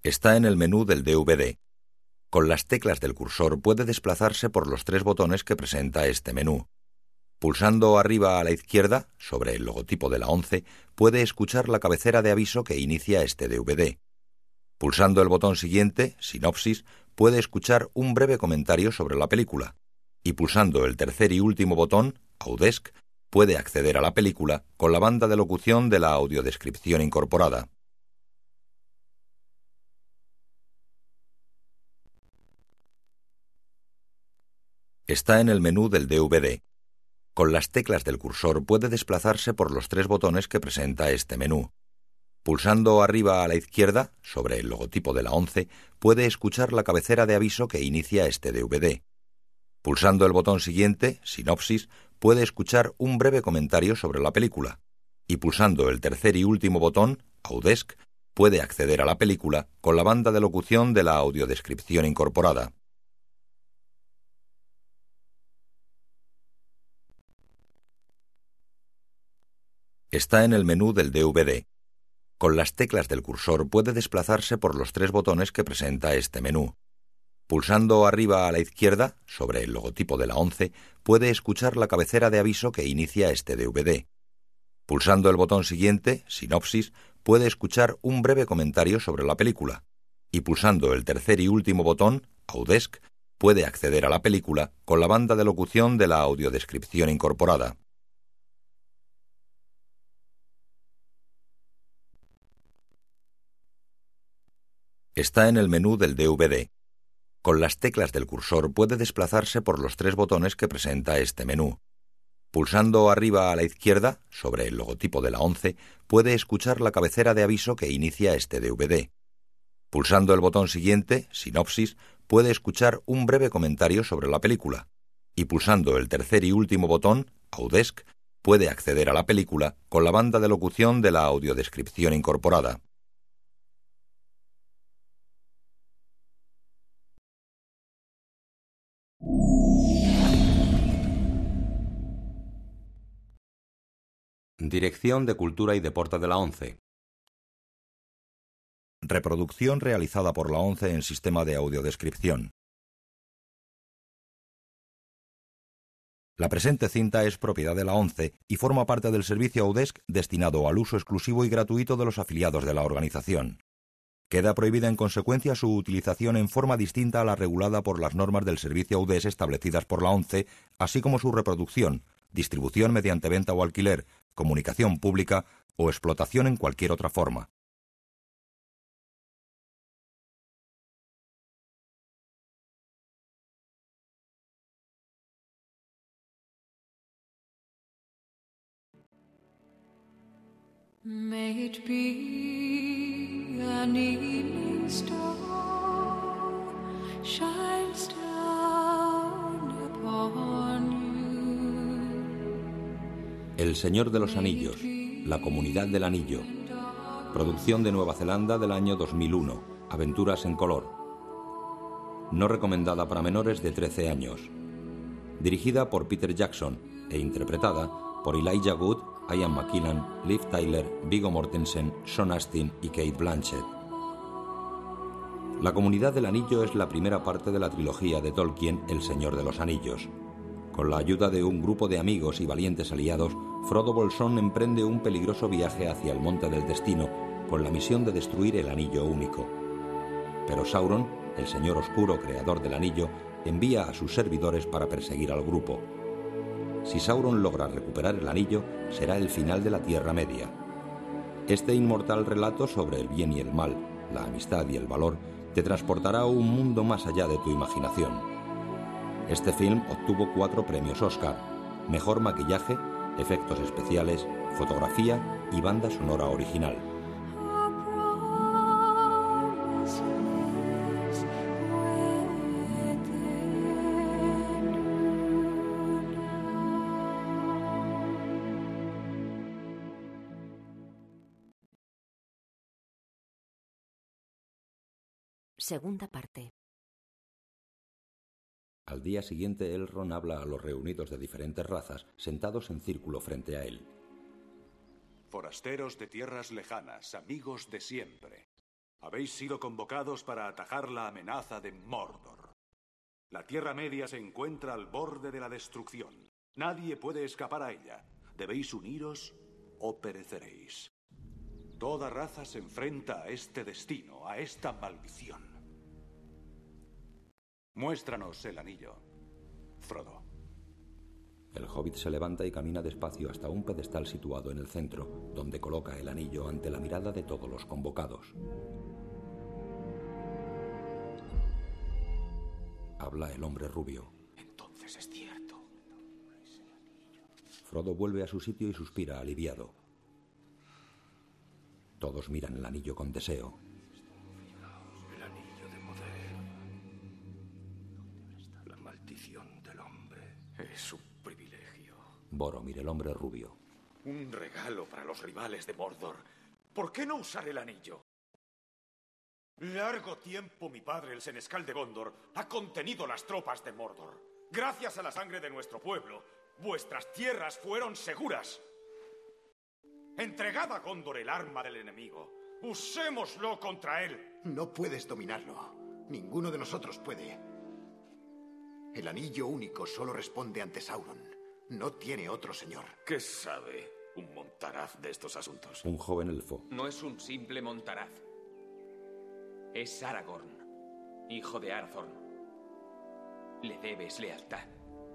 Está en el menú del DVD. Con las teclas del cursor puede desplazarse por los 3 botones que presenta este menú. Pulsando arriba a la izquierda, sobre el logotipo de la ONCE, puede escuchar la cabecera de aviso que inicia este DVD. Pulsando el botón siguiente, Sinopsis, puede escuchar un breve comentario sobre la película. Y pulsando el tercer y último botón, Audesc, puede acceder a la película con la banda de locución de la audiodescripción incorporada. Está en el menú del DVD. Con las teclas del cursor puede desplazarse por los 3 botones que presenta este menú. Pulsando arriba a la izquierda, sobre el logotipo de la ONCE, puede escuchar la cabecera de aviso que inicia este DVD. Pulsando el botón siguiente, Sinopsis, puede escuchar un breve comentario sobre la película. Y pulsando el tercer y último botón, Audesc, puede acceder a la película con la banda de locución de la audiodescripción incorporada. Está en el menú del DVD. Con las teclas del cursor puede desplazarse por los 3 botones que presenta este menú. Pulsando arriba a la izquierda, sobre el logotipo de la ONCE, puede escuchar la cabecera de aviso que inicia este DVD. Pulsando el botón siguiente, Sinopsis, puede escuchar un breve comentario sobre la película. Y pulsando el tercer y último botón, Audesc, puede acceder a la película con la banda de locución de la audiodescripción incorporada. Está en el menú del DVD. Con las teclas del cursor puede desplazarse por los 3 botones que presenta este menú. Pulsando arriba a la izquierda, sobre el logotipo de la ONCE, puede escuchar la cabecera de aviso que inicia este DVD. Pulsando el botón siguiente, Sinopsis, puede escuchar un breve comentario sobre la película. Y pulsando el tercer y último botón, Audesc, puede acceder a la película con la banda de locución de la audiodescripción incorporada. Dirección de Cultura y Deporte de la ONCE. Reproducción realizada por la ONCE en sistema de audiodescripción. La presente cinta es propiedad de la ONCE y forma parte del servicio Audesc destinado al uso exclusivo y gratuito de los afiliados de la organización. Queda prohibida en consecuencia su utilización en forma distinta a la regulada por las normas del servicio Audesc establecidas por la ONCE, así como su reproducción, distribución mediante venta o alquiler, comunicación pública o explotación en cualquier otra forma. May it be an evening star shines down upon you. El Señor de los Anillos, La Comunidad del Anillo. Producción de Nueva Zelanda del año 2001. Aventuras en color. No recomendada para menores de 13 años. Dirigida por Peter Jackson e interpretada por Elijah Wood, Ian McKellen, Liv Tyler, Viggo Mortensen, Sean Astin y Cate Blanchett. La Comunidad del Anillo es la primera parte de la trilogía de Tolkien, El Señor de los Anillos. Con la ayuda de un grupo de amigos y valientes aliados, Frodo Bolsón emprende un peligroso viaje hacia el Monte del Destino, con la misión de destruir el Anillo Único. Pero Sauron, el Señor Oscuro creador del Anillo, envía a sus servidores para perseguir al grupo. Si Sauron logra recuperar el anillo, será el final de la Tierra Media. Este inmortal relato sobre el bien y el mal, la amistad y el valor, te transportará a un mundo más allá de tu imaginación. Este film obtuvo 4 premios Oscar: Mejor Maquillaje, Efectos Especiales, Fotografía y Banda Sonora Original. Segunda parte. Al día siguiente, Elrond habla a los reunidos de diferentes razas, sentados en círculo frente a él. Forasteros de tierras lejanas, amigos de siempre. Habéis sido convocados para atajar la amenaza de Mordor. La Tierra Media se encuentra al borde de la destrucción. Nadie puede escapar a ella. Debéis uniros o pereceréis. Toda raza se enfrenta a este destino, a esta maldición. Muéstranos el anillo, Frodo. El hobbit se levanta y camina despacio hasta un pedestal situado en el centro, donde coloca el anillo ante la mirada de todos los convocados. Habla el hombre rubio. Entonces es cierto. Frodo vuelve a su sitio y suspira aliviado. Todos miran el anillo con deseo. El anillo de poder. La maldición del hombre. Es un privilegio. Boromir, el hombre rubio. Un regalo para los rivales de Mordor. ¿Por qué no usar el anillo? Largo tiempo mi padre, el senescal de Gondor, ha contenido las tropas de Mordor. Gracias a la sangre de nuestro pueblo, vuestras tierras fueron seguras. Entregad a Gondor el arma del enemigo. Usémoslo contra él. No puedes dominarlo. Ninguno de nosotros puede. El anillo único solo responde ante Sauron. No tiene otro señor. ¿Qué sabe un montaraz de estos asuntos? Un joven elfo. No es un simple montaraz. Es Aragorn, hijo de Arathorn. Le debes lealtad.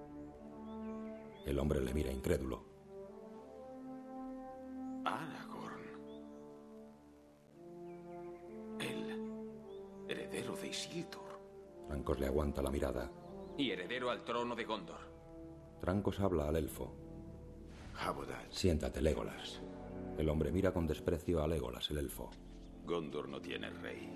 El hombre le mira incrédulo. Aragorn. El heredero de Isildur. Trancos le aguanta la mirada. Y heredero al trono de Gondor. Trancos habla al elfo. Habodad. Siéntate, Legolas. El hombre mira con desprecio a Legolas, el elfo. Gondor no tiene rey.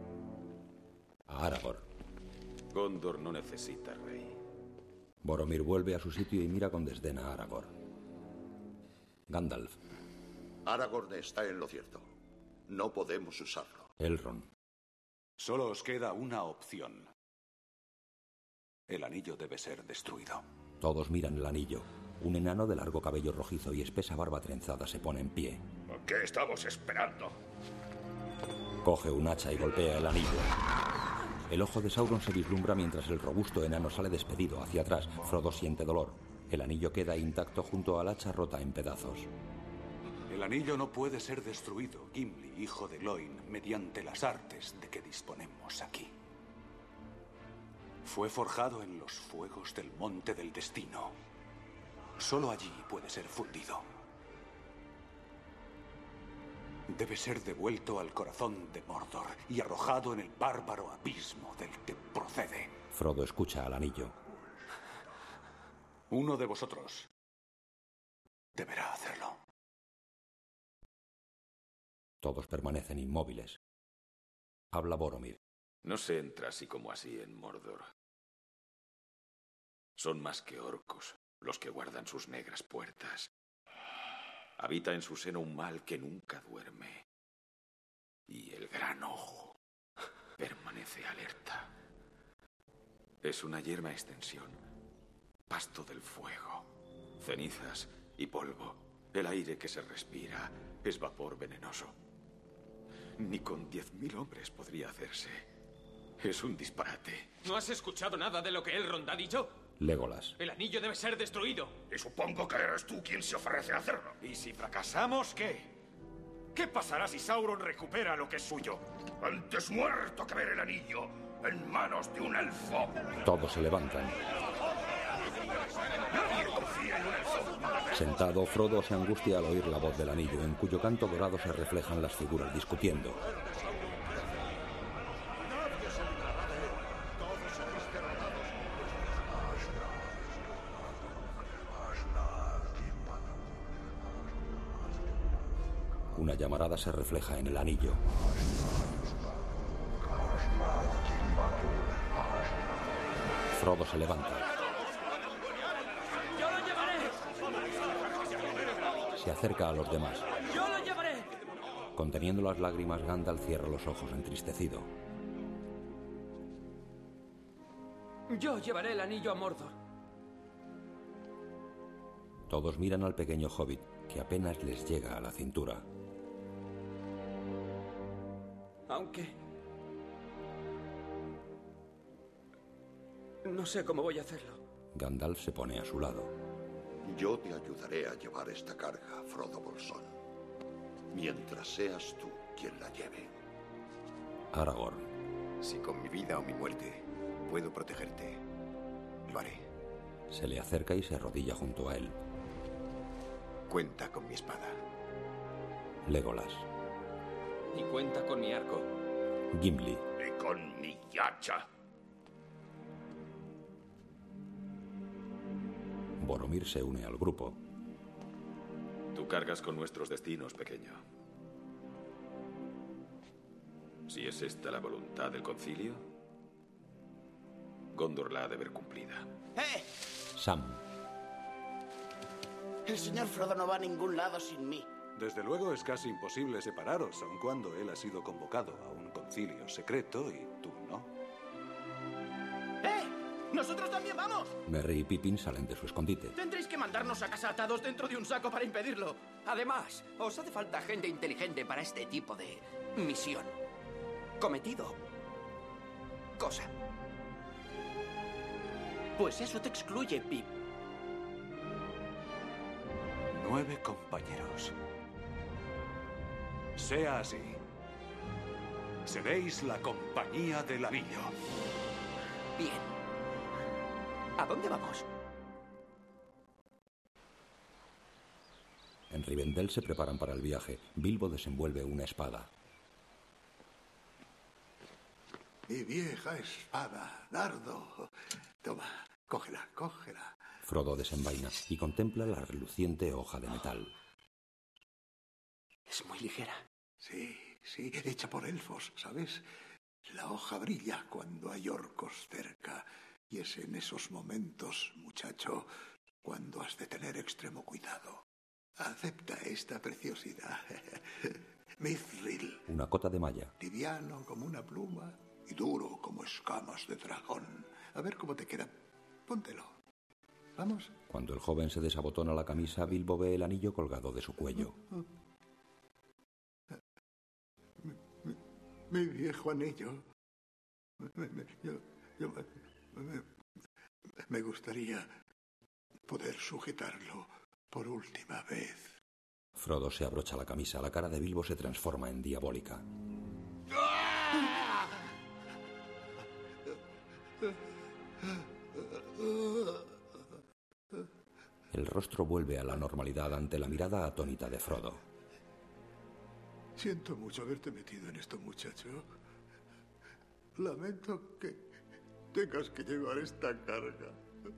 A Aragorn. Gondor no necesita rey. Boromir vuelve a su sitio y mira con desdén a Aragorn. Gandalf. Aragorn está en lo cierto. No podemos usarlo. Elrond. Solo os queda una opción. El anillo debe ser destruido. Todos miran el anillo. Un enano de largo cabello rojizo y espesa barba trenzada se pone en pie. ¿Qué estamos esperando? Coge un hacha y golpea el anillo. El ojo de Sauron se vislumbra mientras el robusto enano sale despedido hacia atrás. Frodo siente dolor. El anillo queda intacto junto al hacha rota en pedazos. El anillo no puede ser destruido, Gimli, hijo de Gloin, mediante las artes de que disponemos aquí. Fue forjado en los fuegos del Monte del Destino. Solo allí puede ser fundido. Debe ser devuelto al corazón de Mordor y arrojado en el bárbaro abismo del que procede. Frodo escucha al anillo. Uno de vosotros deberá hacerlo. Todos permanecen inmóviles. Habla Boromir. No se entra así como así en Mordor. Son más que orcos los que guardan sus negras puertas. Habita en su seno un mal que nunca duerme. Y el gran ojo permanece alerta. Es una yerma extensión, pasto del fuego, cenizas y polvo. El aire que se respira es vapor venenoso. Ni con 10.000 hombres podría hacerse. Es un disparate. ¿No has escuchado nada de lo que Elrond ha dicho? Legolas. El anillo debe ser destruido. Y supongo que eres tú quien se ofrece a hacerlo. ¿Y si fracasamos, qué? ¿Qué pasará si Sauron recupera lo que es suyo? Antes muerto que ver el anillo en manos de un elfo. Todos se levantan. Nadie confía en un elfo. Sentado, Frodo se angustia al oír la voz del anillo, en cuyo canto dorado se reflejan las figuras discutiendo. Una llamarada se refleja en el anillo. Frodo se levanta. ¡Yo lo llevaré! Se acerca a los demás. ¡Yo lo llevaré! Conteniendo las lágrimas, Gandalf cierra los ojos entristecido. Yo llevaré el anillo a Mordor. Todos miran al pequeño hobbit, que apenas les llega a la cintura. Aunque... no sé cómo voy a hacerlo. Gandalf se pone a su lado. Yo te ayudaré a llevar esta carga, Frodo Bolsón, mientras seas tú quien la lleve. Aragorn. Si con mi vida o mi muerte puedo protegerte, lo haré. Se le acerca y se arrodilla junto a él. Cuenta con mi espada. Legolas. Y cuenta con mi arco. Gimli. Y con mi hacha. Boromir se une al grupo. Tú cargas con nuestros destinos, pequeño. Si es esta la voluntad del concilio, Gondor la ha de ver cumplida. ¡Eh! Sam. El señor Frodo no va a ningún lado sin mí. Desde luego es casi imposible separaros, aun cuando él ha sido convocado a un concilio secreto y tú no. ¡Eh! ¡Nosotros también vamos! Merry y Pippin salen de su escondite. Tendréis que mandarnos a casa atados dentro de un saco para impedirlo. Además, os hace falta gente inteligente para este tipo de misión. Cometido. Cosa. Pues eso te excluye, Pip. 9 compañeros. Sea así. Seréis la compañía del anillo. Bien. ¿A dónde vamos? En Rivendell se preparan para el viaje. Bilbo desenvuelve una espada. Mi vieja espada, dardo. Toma, cógela, cógela. Frodo desenvaina y contempla la reluciente hoja de metal. Es muy ligera. Sí, sí, hecha por elfos, ¿sabes? La hoja brilla cuando hay orcos cerca. Y es en esos momentos, muchacho, cuando has de tener extremo cuidado. Acepta esta preciosidad. Mithril. Una cota de malla. Liviano como una pluma y duro como escamas de dragón. A ver cómo te queda. Póntelo. ¿Vamos? Cuando el joven se desabotona la camisa, Bilbo ve el anillo colgado de su cuello. Mi viejo anillo. Me gustaría poder sujetarlo por última vez. Frodo se abrocha la camisa. La cara de Bilbo se transforma en diabólica. El rostro vuelve a la normalidad ante la mirada atónita de Frodo. Siento mucho haberte metido en esto, muchacho. Lamento que tengas que llevar esta carga.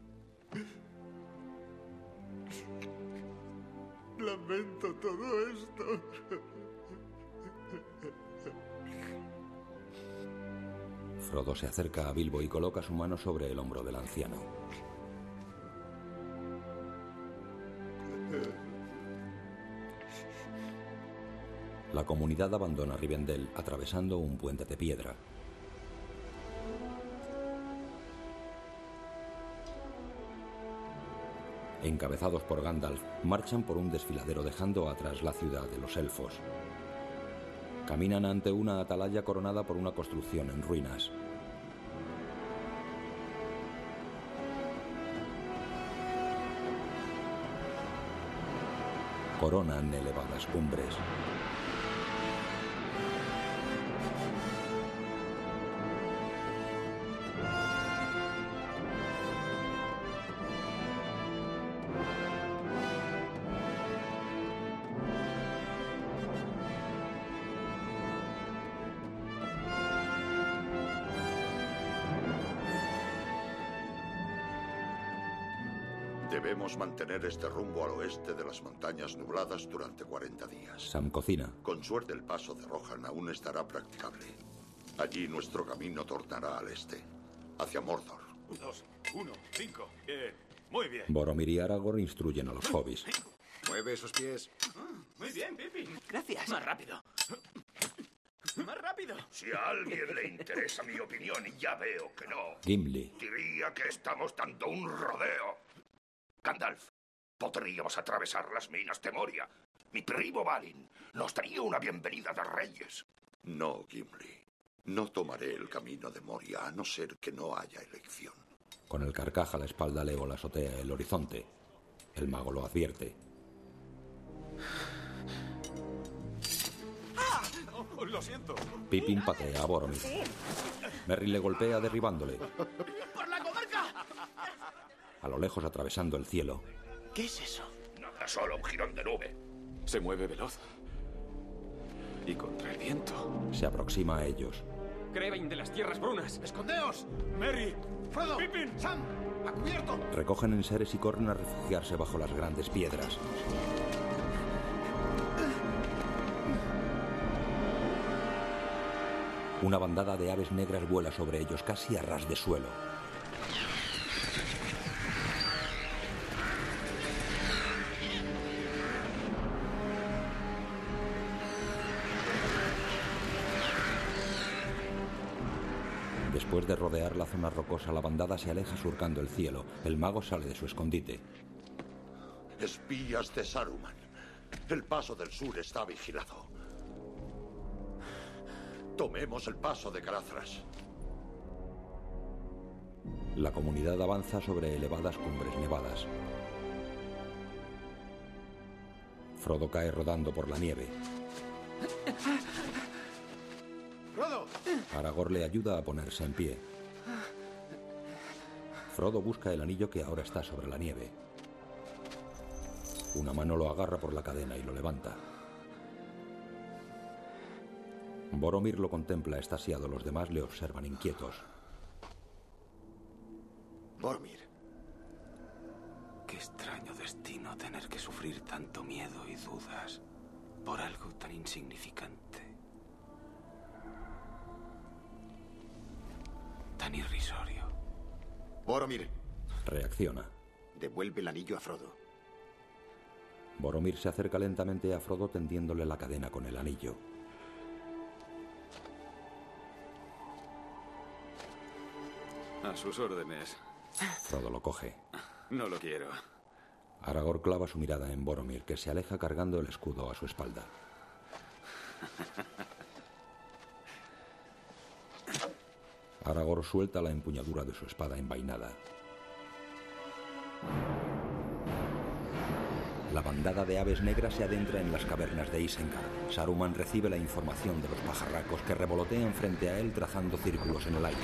Lamento todo esto. Frodo se acerca a Bilbo y coloca su mano sobre el hombro del anciano. La comunidad abandona Rivendell atravesando un puente de piedra. Encabezados por Gandalf, marchan por un desfiladero dejando atrás la ciudad de los elfos. Caminan ante una atalaya coronada por una construcción en ruinas. Coronan elevadas cumbres. Debemos mantener este rumbo al oeste de las montañas nubladas durante 40 días. Sam cocina. Con suerte el paso de Rohan aún estará practicable. Allí nuestro camino tornará al este, hacia Mordor. 2, 1, 5. Bien, muy bien. Boromir y Aragorn instruyen a los hobbits. Mueve esos pies. Muy bien, Pippin. Gracias. Más rápido. ¡Más rápido! Si a alguien le interesa mi opinión y ya veo que no, Gimli. diría que estamos dando un rodeo. Gandalf, podríamos atravesar las minas de Moria. Mi primo Balin nos daría una bienvenida de reyes. No, Gimli. No tomaré el camino de Moria a no ser que no haya elección. Con el carcaj a la espalda, Legolas otea el horizonte. El mago lo advierte. ¡Ah! Oh, lo siento. Pippin patea a Boromir. Merry le golpea derribándole. ¡Por la comarca! A lo lejos, atravesando el cielo. ¿Qué es eso? Nada, solo un jirón de nube. Se mueve veloz. Y contra el viento. Se aproxima a ellos. Crevain de las Tierras Brunas. ¡Escondeos! ¡Merry! ¡Frodo! ¡Pippin! ¡Sam! ¡A cubierto! Recogen enseres y corren a refugiarse bajo las grandes piedras. Una bandada de aves negras vuela sobre ellos casi a ras de suelo. Después de rodear la zona rocosa, la bandada se aleja surcando el cielo. El mago sale de su escondite. Espías de Saruman. El paso del sur está vigilado. Tomemos el paso de Carazras. La comunidad avanza sobre elevadas cumbres nevadas. Frodo cae rodando por la nieve. ¡Frodo! Aragorn le ayuda a ponerse en pie. Frodo busca el anillo que ahora está sobre la nieve. Una mano lo agarra por la cadena y lo levanta. Boromir lo contempla extasiado. Los demás le observan inquietos. Boromir. Qué extraño destino tener que sufrir tanto miedo y dudas por algo tan insignificante. Tan irrisorio. Boromir. Reacciona. Devuelve el anillo a Frodo. Boromir se acerca lentamente a Frodo tendiéndole la cadena con el anillo. A sus órdenes. Frodo lo coge. No lo quiero. Aragorn clava su mirada en Boromir, que se aleja cargando el escudo a su espalda. Aragorn suelta la empuñadura de su espada envainada. La bandada de aves negras se adentra en las cavernas de Isengard. Saruman recibe la información de los pajarracos que revolotean frente a él trazando círculos en el aire.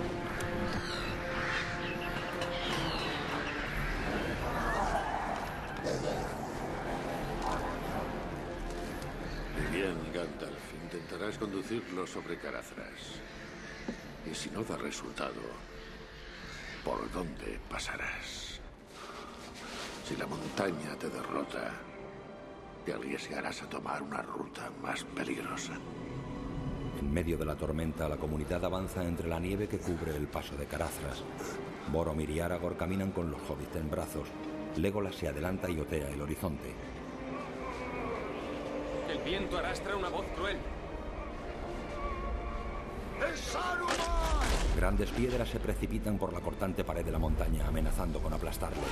Bien, Gandalf, intentarás conducirlo sobre Carazras. Y si no da resultado, ¿por dónde pasarás? Si la montaña te derrota, te arriesgarás a tomar una ruta más peligrosa. En medio de la tormenta, la comunidad avanza entre la nieve que cubre el paso de Carazras. Boromir y Aragorn caminan con los hobbits en brazos. Legolas se adelanta y otea el horizonte. El viento arrastra una voz cruel. ¡Es Saruman! Grandes piedras se precipitan por la cortante pared de la montaña, amenazando con aplastarles.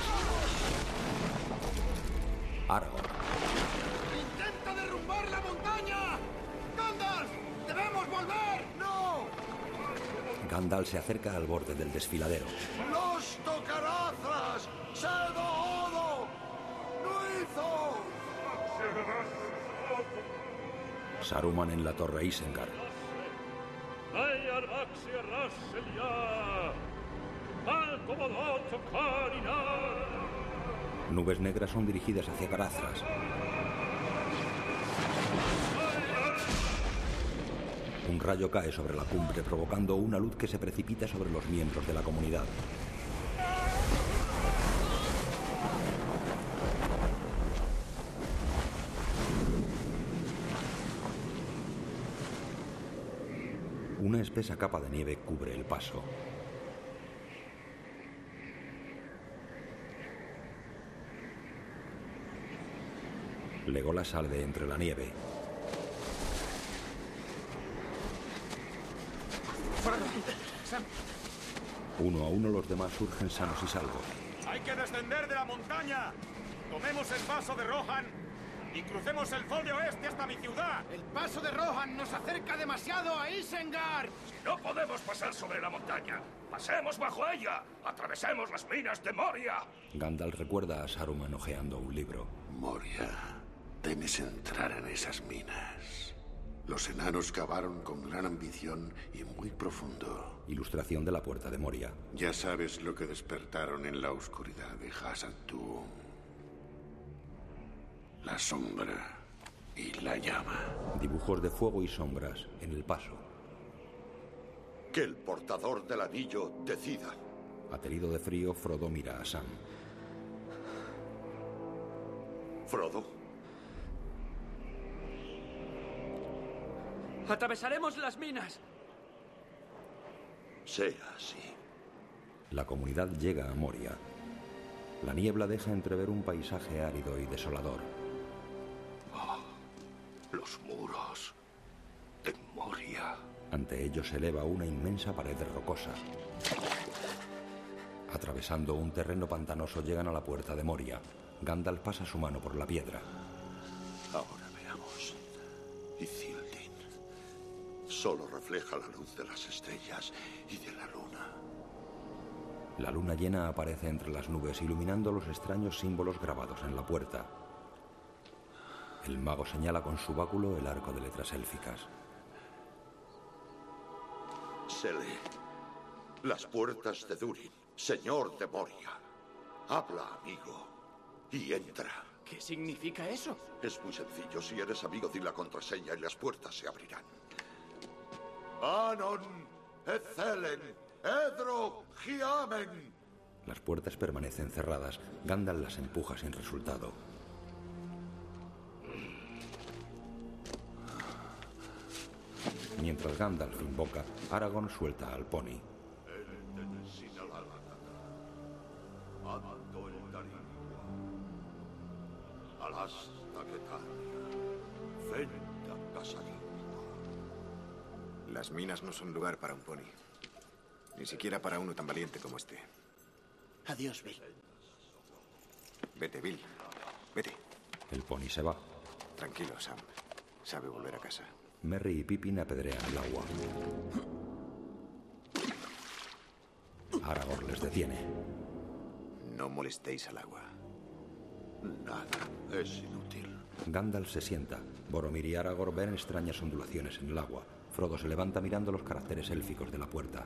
Aragorn. ¡Intenta derrumbar la montaña! ¡Gandalf! ¡Debemos volver! ¡No! Gandalf se acerca al borde del desfiladero. ¡Los Carazras! ¡Sedo Odo! ¡Nuizo! Saruman en la torre Isengard. Nubes negras son dirigidas hacia Carazras. Un rayo cae sobre la cumbre, provocando una luz que se precipita sobre los miembros de la comunidad. Una espesa capa de nieve cubre el paso. Legolas sale de entre la nieve. Sam. Uno a uno los demás surgen sanos y salvos. ¡Hay que descender de la montaña! ¡Tomemos el paso de Rohan! y crucemos el Fol de Oeste hasta mi ciudad. El paso de Rohan nos acerca demasiado a Isengard. No podemos pasar sobre la montaña. Pasemos bajo ella. Atravesemos las minas de Moria. Gandalf recuerda a Saruman hojeando un libro. Moria, temes entrar en esas minas. Los enanos cavaron con gran ambición y muy profundo. Ilustración de la puerta de Moria. Ya sabes lo que despertaron en la oscuridad de Khazad-dûm. La sombra y la llama. Dibujos de fuego y sombras en el paso. Que el portador del anillo decida. Aterido de frío, Frodo mira a Sam. Frodo. ¡Atravesaremos las minas! Sea así. La comunidad llega a Moria. La niebla deja entrever un paisaje árido y desolador. Los muros de Moria. Ante ellos se eleva una inmensa pared rocosa. Atravesando un terreno pantanoso llegan a la puerta de Moria. Gandalf pasa su mano por la piedra. Ahora veamos. Ithildin. Solo refleja la luz de las estrellas y de la luna. La luna llena aparece entre las nubes, iluminando los extraños símbolos grabados en la puerta. El mago señala con su báculo el arco de letras élficas. Se lee. Las puertas de Durin, señor de Moria. Habla, amigo, y entra. ¿Qué significa eso? Es muy sencillo. Si eres amigo, di la contraseña y las puertas se abrirán. Anon, Ethelen, Edro, Giamen. Las puertas permanecen cerradas. Gandalf las empuja sin resultado. Mientras Gandalf invoca, Aragorn suelta al pony. Las minas no son lugar para un pony. Ni siquiera para uno tan valiente como este. Adiós, Bill. Vete, Bill. Vete. El pony se va. Tranquilo, Sam. Sabe volver a casa. Merry y Pippin apedrean el agua. Aragorn les detiene. No molestéis al agua. Nada, es inútil. Gandalf se sienta. Boromir y Aragorn ven extrañas ondulaciones en el agua. Frodo se levanta mirando los caracteres élficos de la puerta.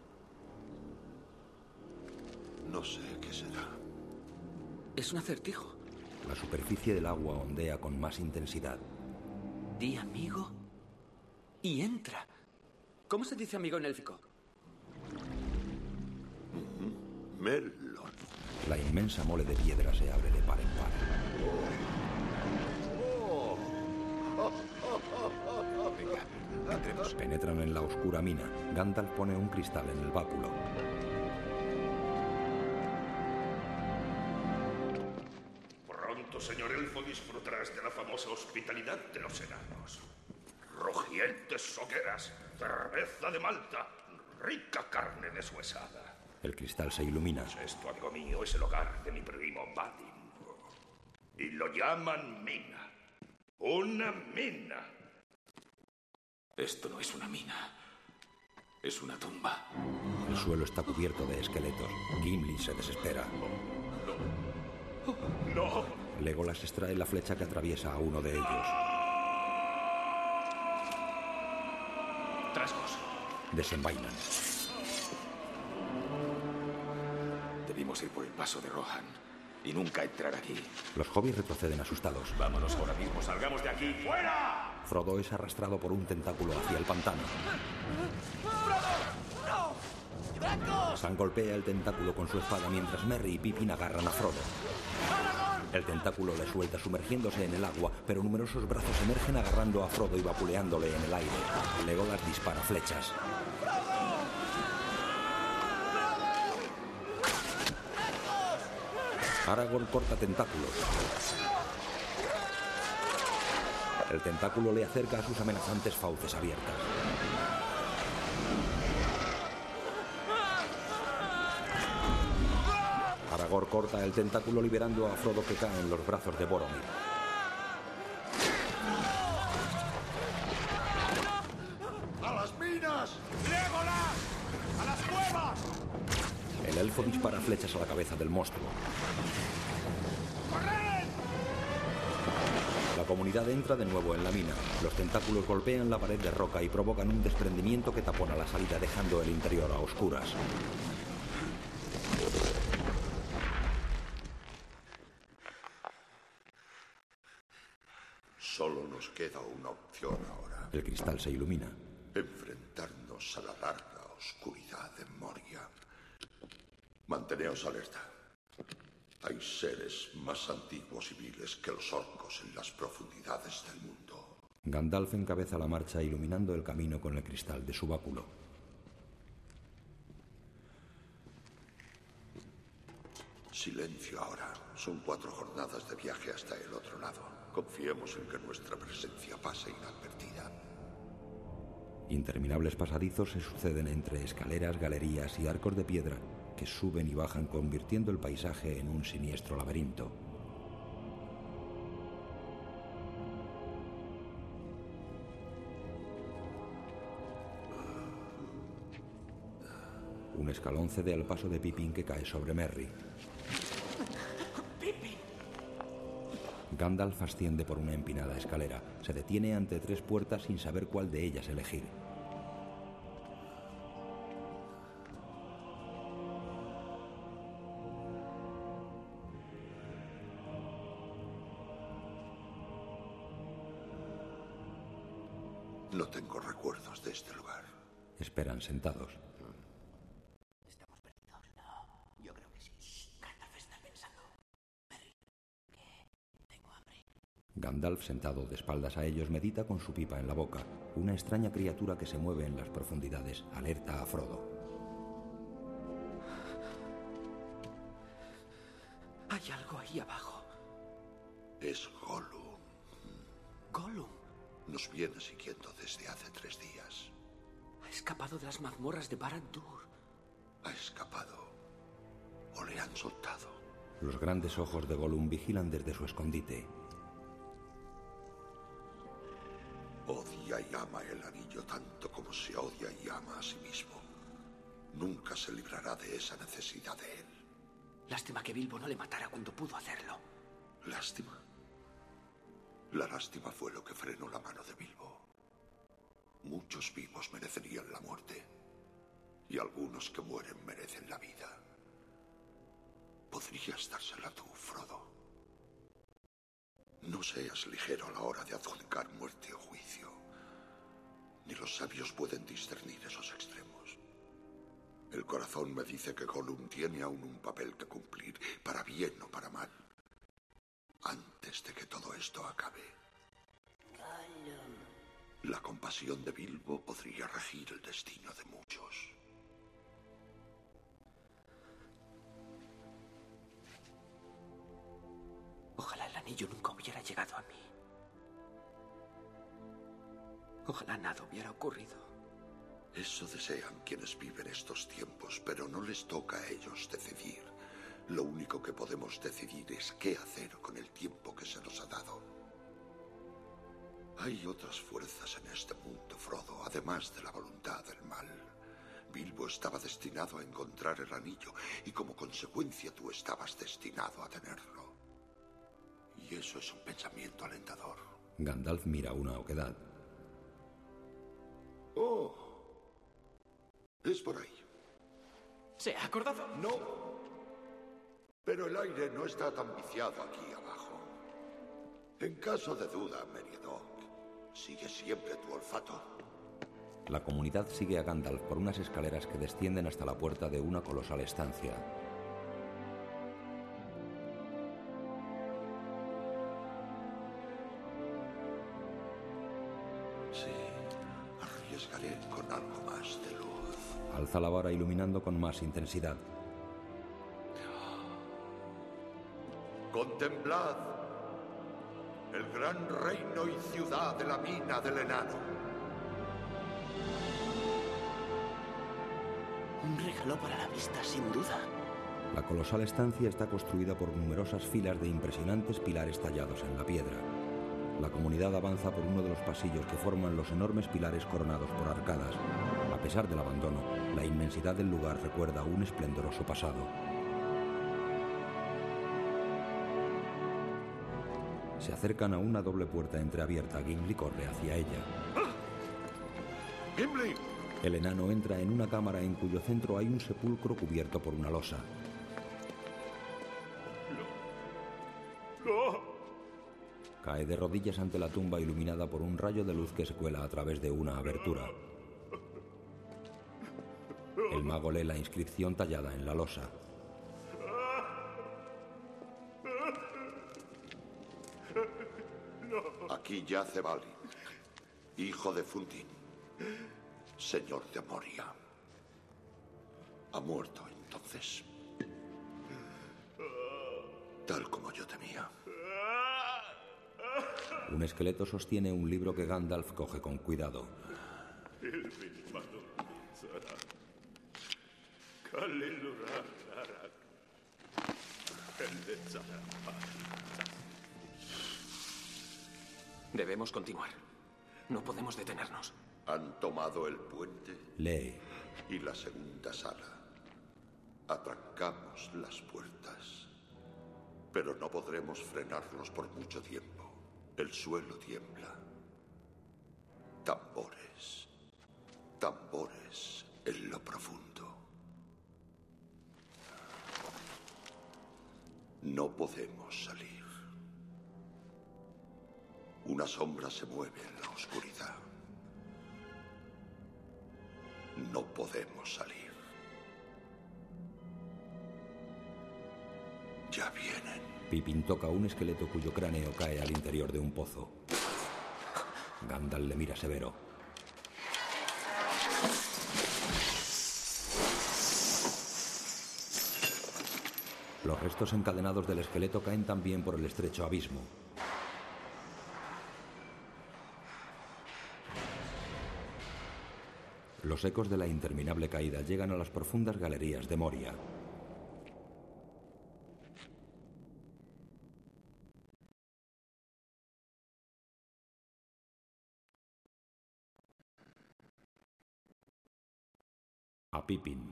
No sé qué será. Es un acertijo. La superficie del agua ondea con más intensidad. Di amigo y entra. ¿Cómo se dice amigo en élfico? Melon. La inmensa mole de piedra se abre de par en par. Venga, entremos. Penetran en la oscura mina. Gandalf pone un cristal en el báculo. Pronto, señor elfo, disfrutarás de la famosa hospitalidad de los enanos. Rugientes hogueras, cerveza de Malta, rica carne deshuesada. El cristal se ilumina. Esto, amigo mío, es el hogar de mi primo Badin. Y lo llaman mina. Una mina. Esto no es una mina. Es una tumba. El suelo está cubierto de esqueletos. Gimli se desespera. ¡No! Legolas extrae la flecha que atraviesa a uno de ellos. Trasgos. Desenvainan. Debimos ir por el paso de Rohan y nunca entrar aquí. Los hobbits retroceden asustados. Vámonos ahora mismo, salgamos de aquí. ¡Fuera! Frodo es arrastrado por un tentáculo hacia el pantano. ¡Frodo! ¡No! ¡Dracos! Sam golpea el tentáculo con su espada mientras Merry y Pippin agarran a Frodo. El tentáculo le suelta sumergiéndose en el agua, pero numerosos brazos emergen agarrando a Frodo y vapuleándole en el aire. Legolas dispara flechas. Aragorn corta tentáculos. El tentáculo le acerca a sus amenazantes fauces abiertas. Aragorn corta el tentáculo liberando a Frodo, que cae en los brazos de Boromir. elfo dispara flechas a la cabeza del monstruo. La comunidad entra de nuevo en la mina. Los tentáculos golpean la pared de roca y provocan un desprendimiento que tapona la salida, dejando el interior a oscuras. Solo nos queda una opción ahora. El cristal se ilumina. Enfrentarnos a la larga oscuridad de Moria. Manteneos alerta. Hay seres más antiguos y viles que los orcos en las profundidades del mundo. Gandalf encabeza la marcha iluminando el camino con el cristal de su báculo. Silencio ahora. Son 4 jornadas de viaje hasta el otro lado. Confiemos en que nuestra presencia pase inadvertida. Interminables pasadizos se suceden entre escaleras, galerías y arcos de piedra que suben y bajan, convirtiendo el paisaje en un siniestro laberinto. Un escalón cede al paso de Pippin, que cae sobre Merry. Gandalf asciende por una empinada escalera. Se detiene ante 3 puertas sin saber cuál de ellas elegir. No tengo recuerdos de este lugar. Esperan sentados. ¿Estamos perdidos? No, yo creo que sí. Gandalf está pensando. Merry, ¿qué? Tengo hambre. Gandalf, sentado de espaldas a ellos, medita con su pipa en la boca. Una extraña criatura que se mueve en las profundidades alerta a Frodo. Hay algo ahí abajo. Es Gollum. ¿Gollum? Nos viene siguiendo desde hace 3 días. Ha escapado de las mazmorras de Barad-dûr. Ha escapado. O le han soltado. Los grandes ojos de Gollum vigilan desde su escondite. Odia y ama el anillo tanto como se odia y ama a sí mismo. Nunca se librará de esa necesidad de él. Lástima que Bilbo no le matara cuando pudo hacerlo. ¿Lástima? La lástima fue lo que frenó la mano de Bilbo. Muchos vivos merecerían la muerte, y algunos que mueren merecen la vida. Podrías dársela tú, Frodo. No seas ligero a la hora de adjudicar muerte o juicio. Ni los sabios pueden discernir esos extremos. El corazón me dice que Gollum tiene aún un papel que cumplir, para bien o para mal. Antes de que todo esto acabe. La compasión de Bilbo podría regir el destino de muchos. Ojalá el anillo nunca hubiera llegado a mí. Ojalá nada hubiera ocurrido. Eso desean quienes viven estos tiempos, pero no les toca a ellos decidir. Lo único que podemos decidir es qué hacer con el tiempo que se nos ha dado. Hay otras fuerzas en este mundo, Frodo, además de la voluntad del mal. Bilbo estaba destinado a encontrar el anillo y como consecuencia tú estabas destinado a tenerlo. Y eso es un pensamiento alentador. Gandalf mira una oquedad. ¡Oh! Es por ahí. ¿Se ha acordado? No. Pero el aire no está tan viciado aquí abajo. En caso de duda, Meriadoc, sigue siempre tu olfato. La comunidad sigue a Gandalf por unas escaleras que descienden hasta la puerta de una colosal estancia. Sí, arriesgaré con algo más de luz. Alza la vara iluminando con más intensidad. Contemplad el gran reino y ciudad de la mina del enano. Un regalo para la vista, sin duda. La colosal estancia está construida por numerosas filas de impresionantes pilares tallados en la piedra. La comunidad avanza por uno de los pasillos que forman los enormes pilares coronados por arcadas. A pesar del abandono, la inmensidad del lugar recuerda un esplendoroso pasado. Se acercan a una doble puerta entreabierta. Gimli corre hacia ella. ¡Gimli! El enano entra en una cámara en cuyo centro hay un sepulcro cubierto por una losa. Cae de rodillas ante la tumba iluminada por un rayo de luz que se cuela a través de una abertura. El mago lee la inscripción tallada en la losa. Aquí yace Balin, hijo de Fundin, señor de Moria. Ha muerto entonces, tal como yo temía. Un esqueleto sostiene un libro que Gandalf coge con cuidado. Debemos continuar. No podemos detenernos. Han tomado el puente Lee. y la segunda sala. Atrancamos las puertas, pero no podremos frenarlos por mucho tiempo. El suelo tiembla. Tambores. Tambores en lo profundo. No podemos salir. Una sombra se mueve en la oscuridad. No podemos salir. Ya vienen. Pippin toca un esqueleto cuyo cráneo cae al interior de un pozo. Gandalf le mira severo. Los restos encadenados del esqueleto caen también por el estrecho abismo. Los ecos de la interminable caída llegan a las profundas galerías de Moria. A Pippin.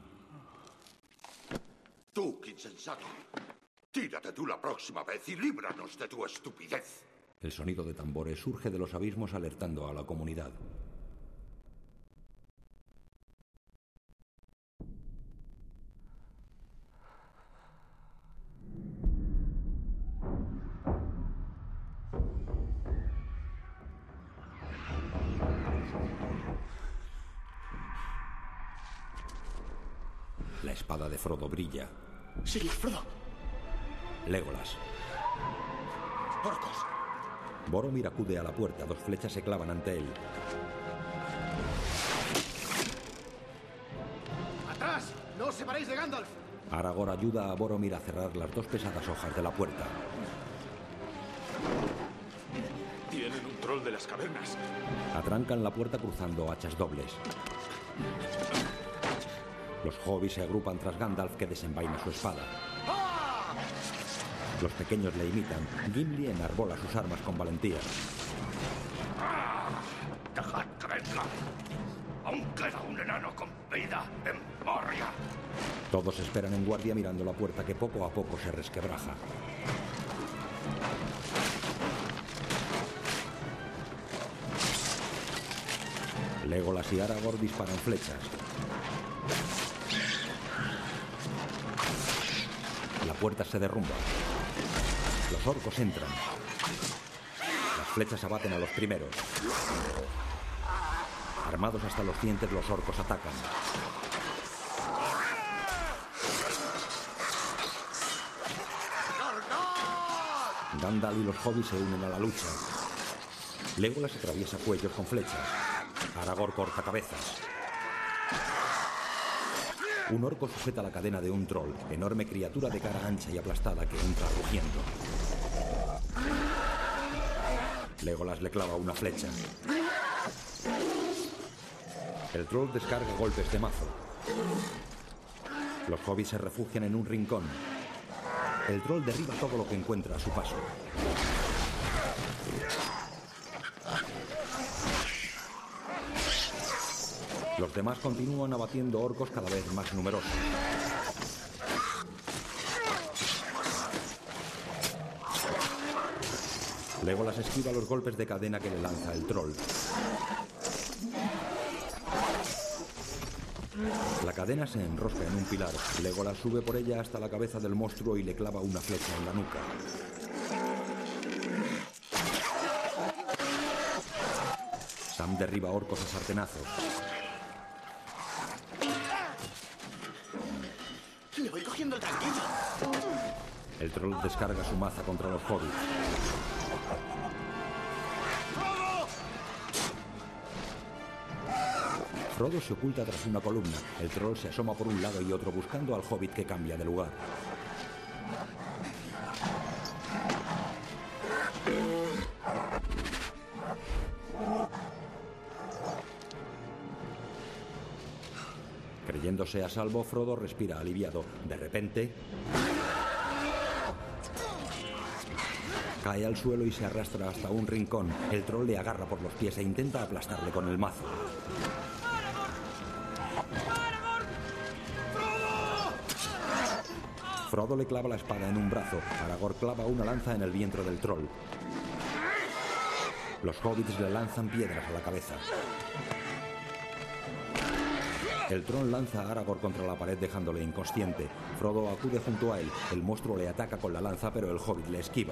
Tú, insensato, tírate tú la próxima vez y líbranos de tu estupidez. El sonido de tambores surge de los abismos alertando a la comunidad. La espada de Frodo brilla. ¡Sigue, Frodo! Legolas. ¡Orcos! Boromir acude a la puerta. 2 flechas se clavan ante él. ¡Atrás! ¡No os separéis de Gandalf! Aragorn ayuda a Boromir a cerrar las 2 pesadas hojas de la puerta. Tienen un troll de las cavernas. Atrancan la puerta cruzando hachas dobles. Los hobbits se agrupan tras Gandalf, que desenvaina su espada. Los pequeños le imitan. Gimli enarbola sus armas con valentía. ¡Dejad que venga! Aún queda un enano con vida en Moria. Todos esperan en guardia mirando la puerta que poco a poco se resquebraja. Legolas y Aragorn disparan flechas. La puerta se derrumba. Los orcos entran. Las flechas abaten a los primeros. Armados hasta los dientes, los orcos atacan. Gandalf y los hobbits se unen a la lucha. Legolas atraviesa cuellos con flechas. Aragorn corta cabezas. Un orco sujeta la cadena de un troll, enorme criatura de cara ancha y aplastada que entra rugiendo. Legolas le clava una flecha. El troll descarga golpes de mazo. Los hobbits se refugian en un rincón. El troll derriba todo lo que encuentra a su paso. Los demás continúan abatiendo orcos cada vez más numerosos. Legolas esquiva los golpes de cadena que le lanza el troll. La cadena se enrosca en un pilar. Legolas sube por ella hasta la cabeza del monstruo y le clava una flecha en la nuca. Sam derriba orcos a sartenazos. Le voy cogiendo el tranquillo. El troll descarga su maza contra los hobbits. Frodo se oculta tras una columna. El troll se asoma por un lado y otro buscando al hobbit que cambia de lugar. Creyéndose a salvo, Frodo respira aliviado. De repente, cae al suelo y se arrastra hasta un rincón. El troll le agarra por los pies e intenta aplastarle con el mazo. Frodo le clava la espada en un brazo. Aragorn clava una lanza en el vientre del troll. Los hobbits le lanzan piedras a la cabeza. El troll lanza a Aragorn contra la pared dejándole inconsciente. Frodo acude junto a él. El monstruo le ataca con la lanza, pero el hobbit le esquiva.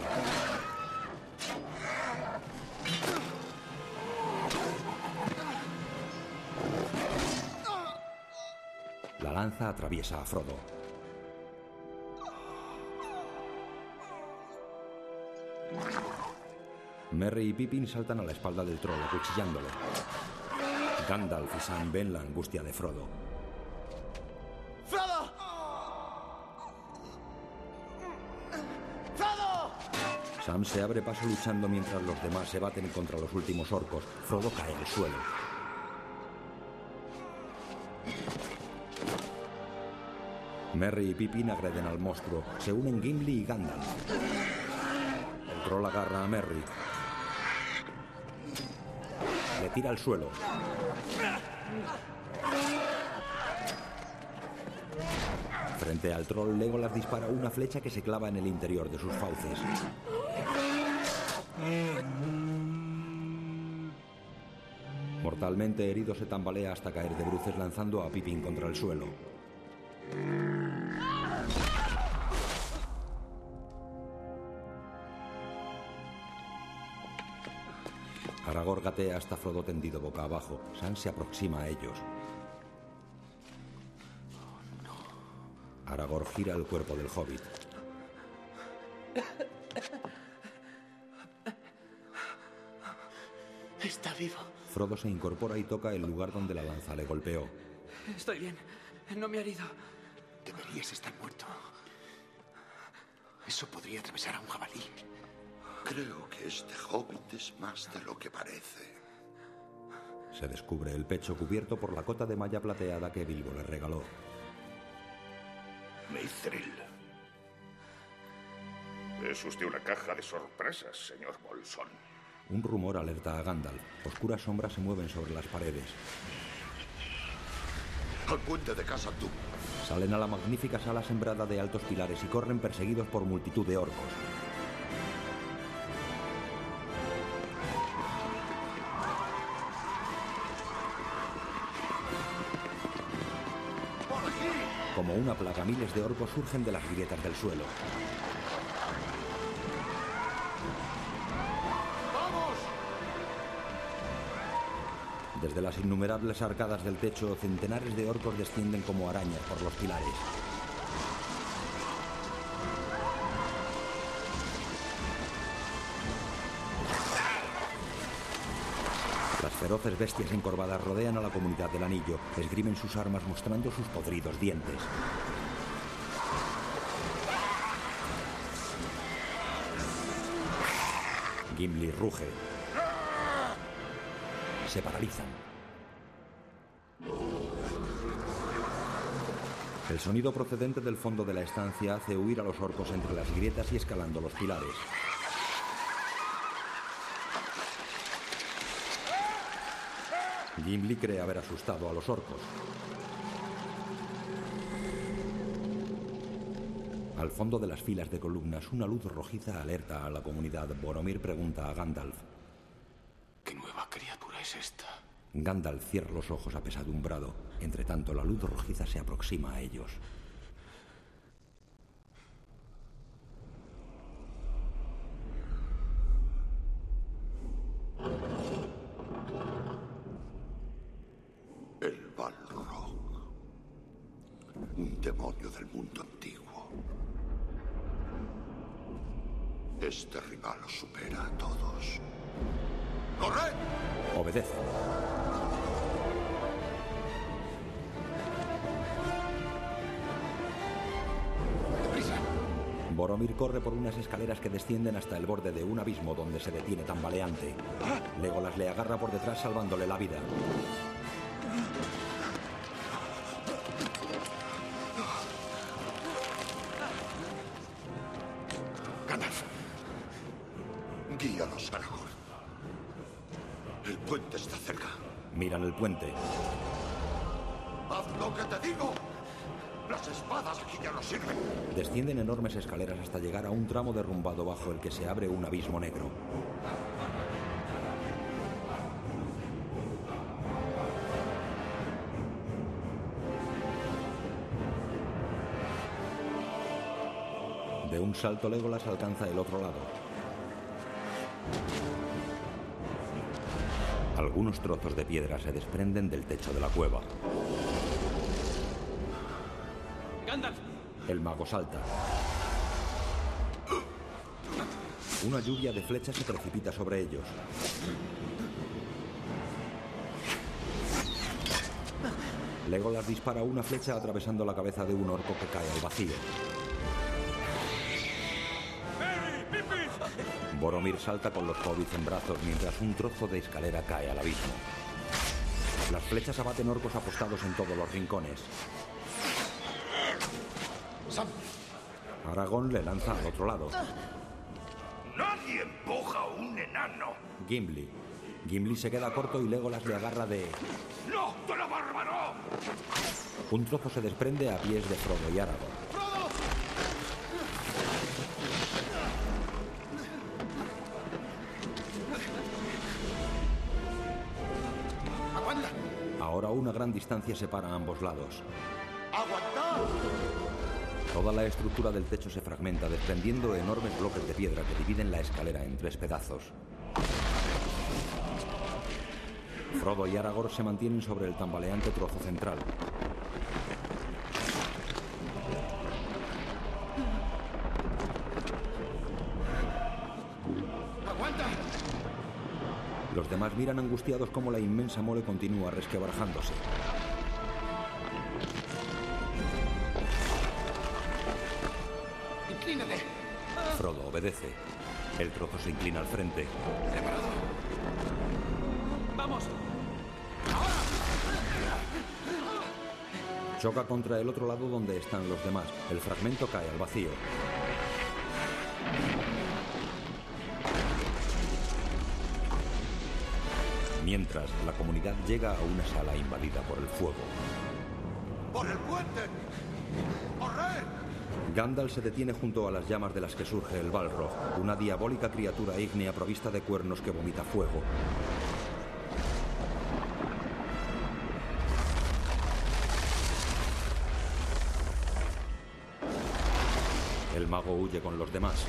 La lanza atraviesa a Frodo. Merry y Pippin saltan a la espalda del troll acuchillándolo. Gandalf y Sam ven la angustia de Frodo. ¡Frodo! ¡Frodo! Sam se abre paso luchando mientras los demás se baten contra los últimos orcos. Frodo cae al suelo. Merry y Pippin agreden al monstruo. Se unen Gimli y Gandalf. El troll agarra a Merry. Le tira al suelo. Frente al troll, Legolas dispara una flecha que se clava en el interior de sus fauces. Mortalmente herido, se tambalea hasta caer de bruces lanzando a Pippin contra el suelo. Aragorn gatea hasta Frodo tendido boca abajo. Sam se aproxima a ellos. Aragorn gira el cuerpo del hobbit. Está vivo. Frodo se incorpora y toca el lugar donde la lanza le golpeó. Estoy bien. No me ha herido. Deberías estar muerto. Eso podría atravesar a un jabalí. Creo que este hobbit es más de lo que parece. Se descubre el pecho cubierto por la cota de malla plateada que Bilbo le regaló. Mithril. Es usted una caja de sorpresas, señor Bolsón. Un rumor alerta a Gandalf. Oscuras sombras se mueven sobre las paredes. ¡Al puente de Casa Dum! Salen a la magnífica sala sembrada de altos pilares y corren perseguidos por multitud de orcos. Como una plaga, miles de orcos surgen de las grietas del suelo. ¡Vamos! Desde las innumerables arcadas del techo, centenares de orcos descienden como arañas por los pilares. Las feroces bestias encorvadas rodean a la comunidad del anillo, esgrimen sus armas mostrando sus podridos dientes. Gimli ruge. Se paralizan. El sonido procedente del fondo de la estancia hace huir a los orcos entre las grietas y escalando los pilares. Gimli cree haber asustado a los orcos. Al fondo de las filas de columnas, una luz rojiza alerta a la comunidad. Boromir pregunta a Gandalf: ¿Qué nueva criatura es esta? Gandalf cierra los ojos apesadumbrado. Entre tanto, la luz rojiza se aproxima a ellos. El Balrog. Un demonio del mundo antiguo. Este rival los supera a todos. ¡Corred! Obedece. Boromir corre por unas escaleras que descienden hasta el borde de un abismo donde se detiene tambaleante. Legolas le agarra por detrás salvándole la vida. Gandalf. Guíalos, Aragorn. El puente está cerca. Miran el puente. ¡Haz lo que te digo! Las espadas aquí ya no sirven. Descienden enormes escaleras hasta llegar a un tramo derrumbado bajo el que se abre un abismo negro. De un salto, Legolas alcanza el otro lado. Algunos trozos de piedra se desprenden del techo de la cueva. ¡Gandalf! El mago salta. Una lluvia de flechas se precipita sobre ellos. Legolas dispara una flecha atravesando la cabeza de un orco que cae al vacío. Boromir salta con los hobbits en brazos mientras un trozo de escalera cae al abismo. Las flechas abaten orcos apostados en todos los rincones. Sam. Aragorn le lanza al otro lado. ¡Nadie empuja a un enano! Gimli. Gimli se queda corto y Legolas le agarra de... ¡No, tú no, bárbaro! Un trozo se desprende a pies de Frodo y Aragorn. Ahora una gran distancia separa a ambos lados. ¡Aguantad! Toda la estructura del techo se fragmenta, desprendiendo enormes bloques de piedra que dividen la escalera en 3 pedazos. Frodo y Aragorn se mantienen sobre el tambaleante trozo central. ¡Aguanta! Los demás miran angustiados cómo la inmensa mole continúa resquebrajándose. ¡Inclínate! Frodo obedece. El trozo se inclina al frente. ¡Preparado! ¡Vamos! Choca contra el otro lado donde están los demás. El fragmento cae al vacío. Mientras, la comunidad llega a una sala invadida por el fuego. ¡Por el puente! ¡Corred! Gandalf se detiene junto a las llamas de las que surge el Balrog, una diabólica criatura ígnea provista de cuernos que vomita fuego. El mago huye con los demás.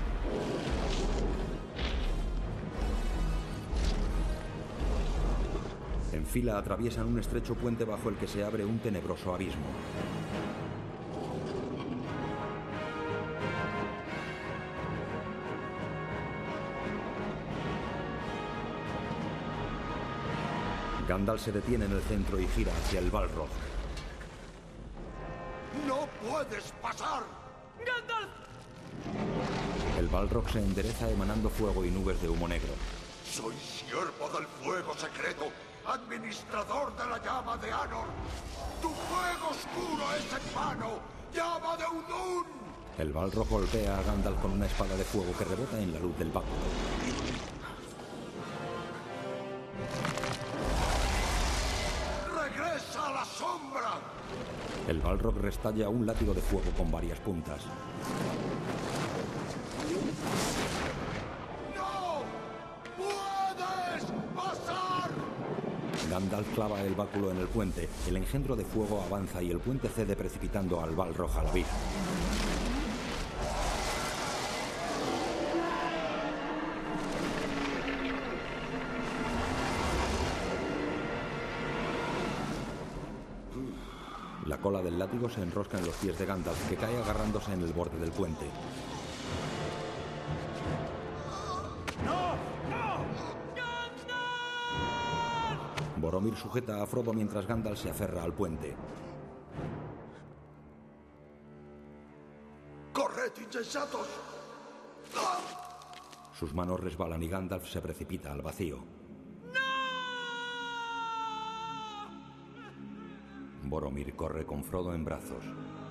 En fila atraviesan un estrecho puente bajo el que se abre un tenebroso abismo. Gandalf se detiene en el centro y gira hacia el Balrog. ¡No puedes pasar! ¡Gandalf! El Balrog se endereza emanando fuego y nubes de humo negro. Soy siervo del fuego secreto, administrador de la llama de Anor. ¡Tu fuego oscuro es en vano! ¡Llama de Udun! El Balrog golpea a Gandalf con una espada de fuego que rebota en la luz del báculo. ¡Regresa a la sombra! El Balrog restalla un látigo de fuego con varias puntas. ¡No! ¡Puedes pasar! Gandalf clava el báculo en el puente. El engendro de fuego avanza y el puente cede precipitando al Balrog a la vida. La cola del látigo se enrosca en los pies de Gandalf, que cae agarrándose en el borde del puente. ¡No! ¡No! Boromir sujeta a Frodo mientras Gandalf se aferra al puente. ¡Corred, insensatos! Sus manos resbalan y Gandalf se precipita al vacío. Boromir corre con Frodo en brazos.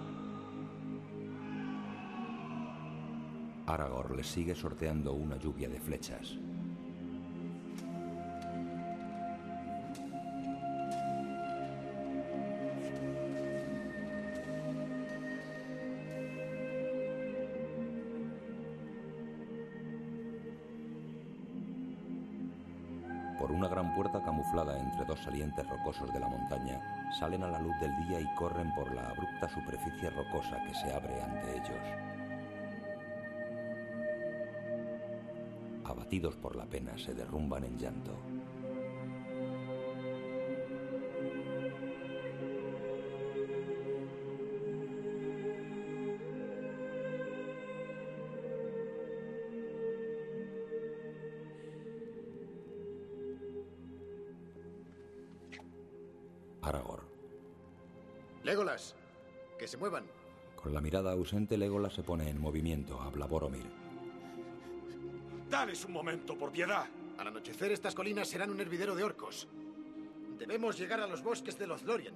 Aragorn les sigue sorteando una lluvia de flechas. Por una gran puerta camuflada entre dos salientes rocosos de la montaña, salen a la luz del día y corren por la abrupta superficie rocosa que se abre ante ellos. Abatidos por la pena, se derrumban en llanto. Aragorn. Legolas, que se muevan. Con la mirada ausente, Legolas se pone en movimiento. Habla Boromir. ¡Dales un momento, por piedad! Al anochecer estas colinas serán un hervidero de orcos. Debemos llegar a los bosques de Lothlórien.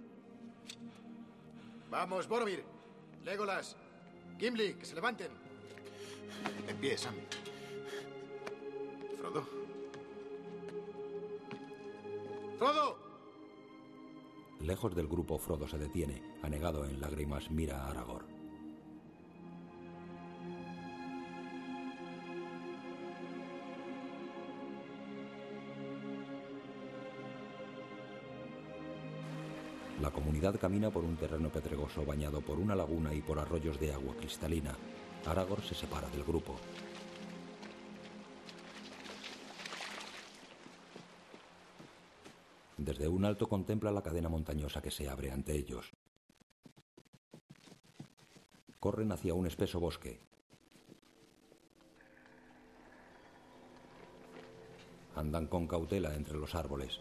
Vamos, Boromir. Legolas. Gimli, que se levanten. En pie, Sam. Frodo. ¡Frodo! Lejos del grupo, Frodo se detiene. Anegado en lágrimas, mira a Aragorn. La comunidad camina por un terreno pedregoso bañado por una laguna y por arroyos de agua cristalina. Aragorn se separa del grupo. Desde un alto contempla la cadena montañosa que se abre ante ellos. Corren hacia un espeso bosque. Andan con cautela entre los árboles.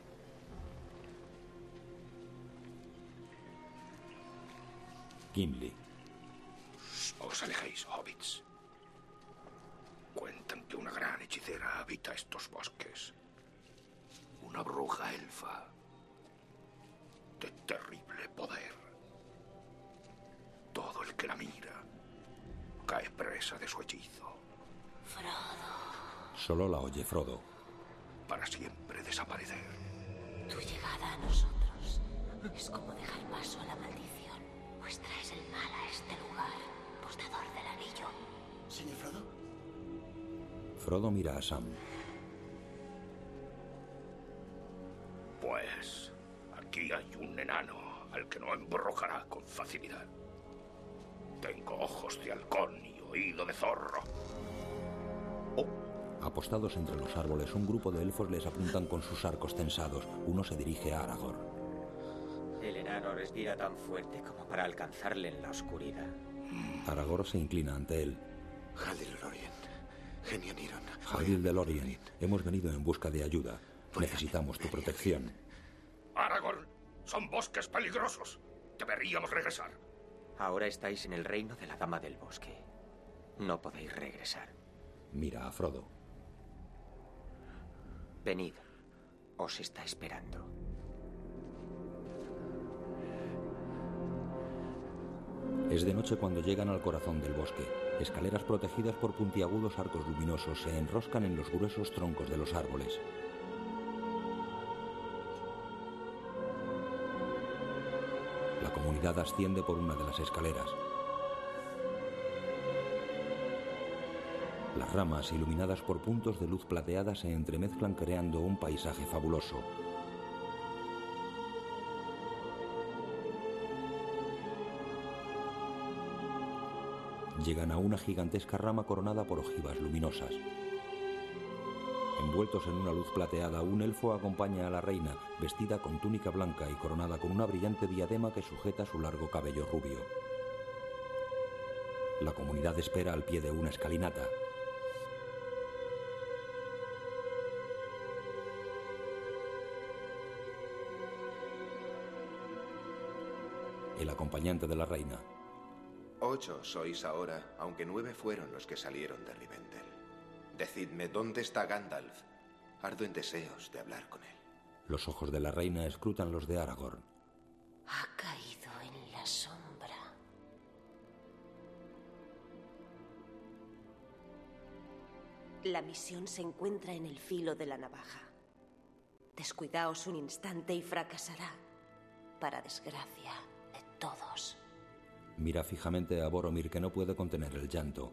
Gimli. Os alejéis, hobbits. Cuentan que una gran hechicera habita estos bosques. Una bruja elfa de terrible poder. Todo el que la mira cae presa de su hechizo. Frodo. Solo la oye Frodo. Para siempre desaparecer. Tu llegada a nosotros es como dejar paso a la maldición. Pues traes el mal a este lugar, portador del anillo. ¿Señor Frodo? Frodo mira a Sam. Pues aquí hay un enano al que no embrojará con facilidad. Tengo ojos de halcón y oído de zorro. Apostados entre los árboles, un grupo de elfos les apuntan con sus arcos tensados. Uno se dirige a Aragorn. El enano respira tan fuerte como para alcanzarle en la oscuridad. Aragorn se inclina ante él. Haldir Lórien. Genial Iron. Haldir de Lórien. Hemos venido en busca de ayuda. Necesitamos tu protección. Aragorn, son bosques peligrosos. Deberíamos regresar. Ahora estáis en el reino de la Dama del Bosque. No podéis regresar. Mira a Frodo. Venid. Os está esperando. Es de noche cuando llegan al corazón del bosque. Escaleras protegidas por puntiagudos arcos luminosos se enroscan en los gruesos troncos de los árboles. oscuridad asciende por una de las escaleras. Las ramas, iluminadas por puntos de luz plateada, se entremezclan creando un paisaje fabuloso. Llegan a una gigantesca rama coronada por ojivas luminosas. Envueltos en una luz plateada, un elfo acompaña a la reina, vestida con túnica blanca y coronada con una brillante diadema que sujeta su largo cabello rubio. La comunidad espera al pie de una escalinata. El acompañante de la reina. 8 sois ahora, aunque 9 fueron los que salieron de Rivendell. Decidme, ¿dónde está Gandalf? Ardo en deseos de hablar con él. Los ojos de la reina escrutan los de Aragorn. Ha caído en la sombra. La misión se encuentra en el filo de la navaja. Descuidaos un instante y fracasará, para desgracia de todos. Mira fijamente a Boromir, que no puede contener el llanto.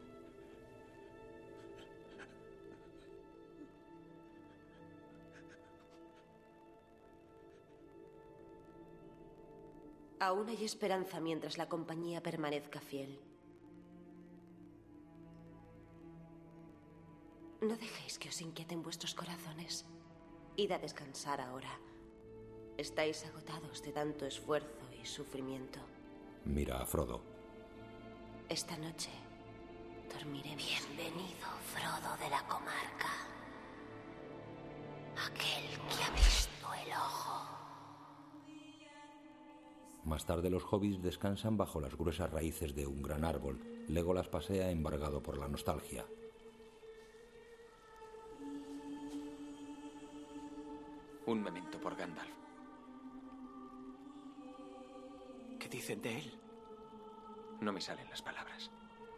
Aún hay esperanza mientras la compañía permanezca fiel. No dejéis que os inquieten vuestros corazones. Id a descansar ahora. Estáis agotados de tanto esfuerzo y sufrimiento. Mira a Frodo. Esta noche dormiré. Bienvenido, Frodo de la comarca. Aquel que ha visto el ojo. Más tarde los hobbits descansan bajo las gruesas raíces de un gran árbol. Legolas pasea embargado por la nostalgia. Un memento por Gandalf. ¿Qué dicen de él? No me salen las palabras.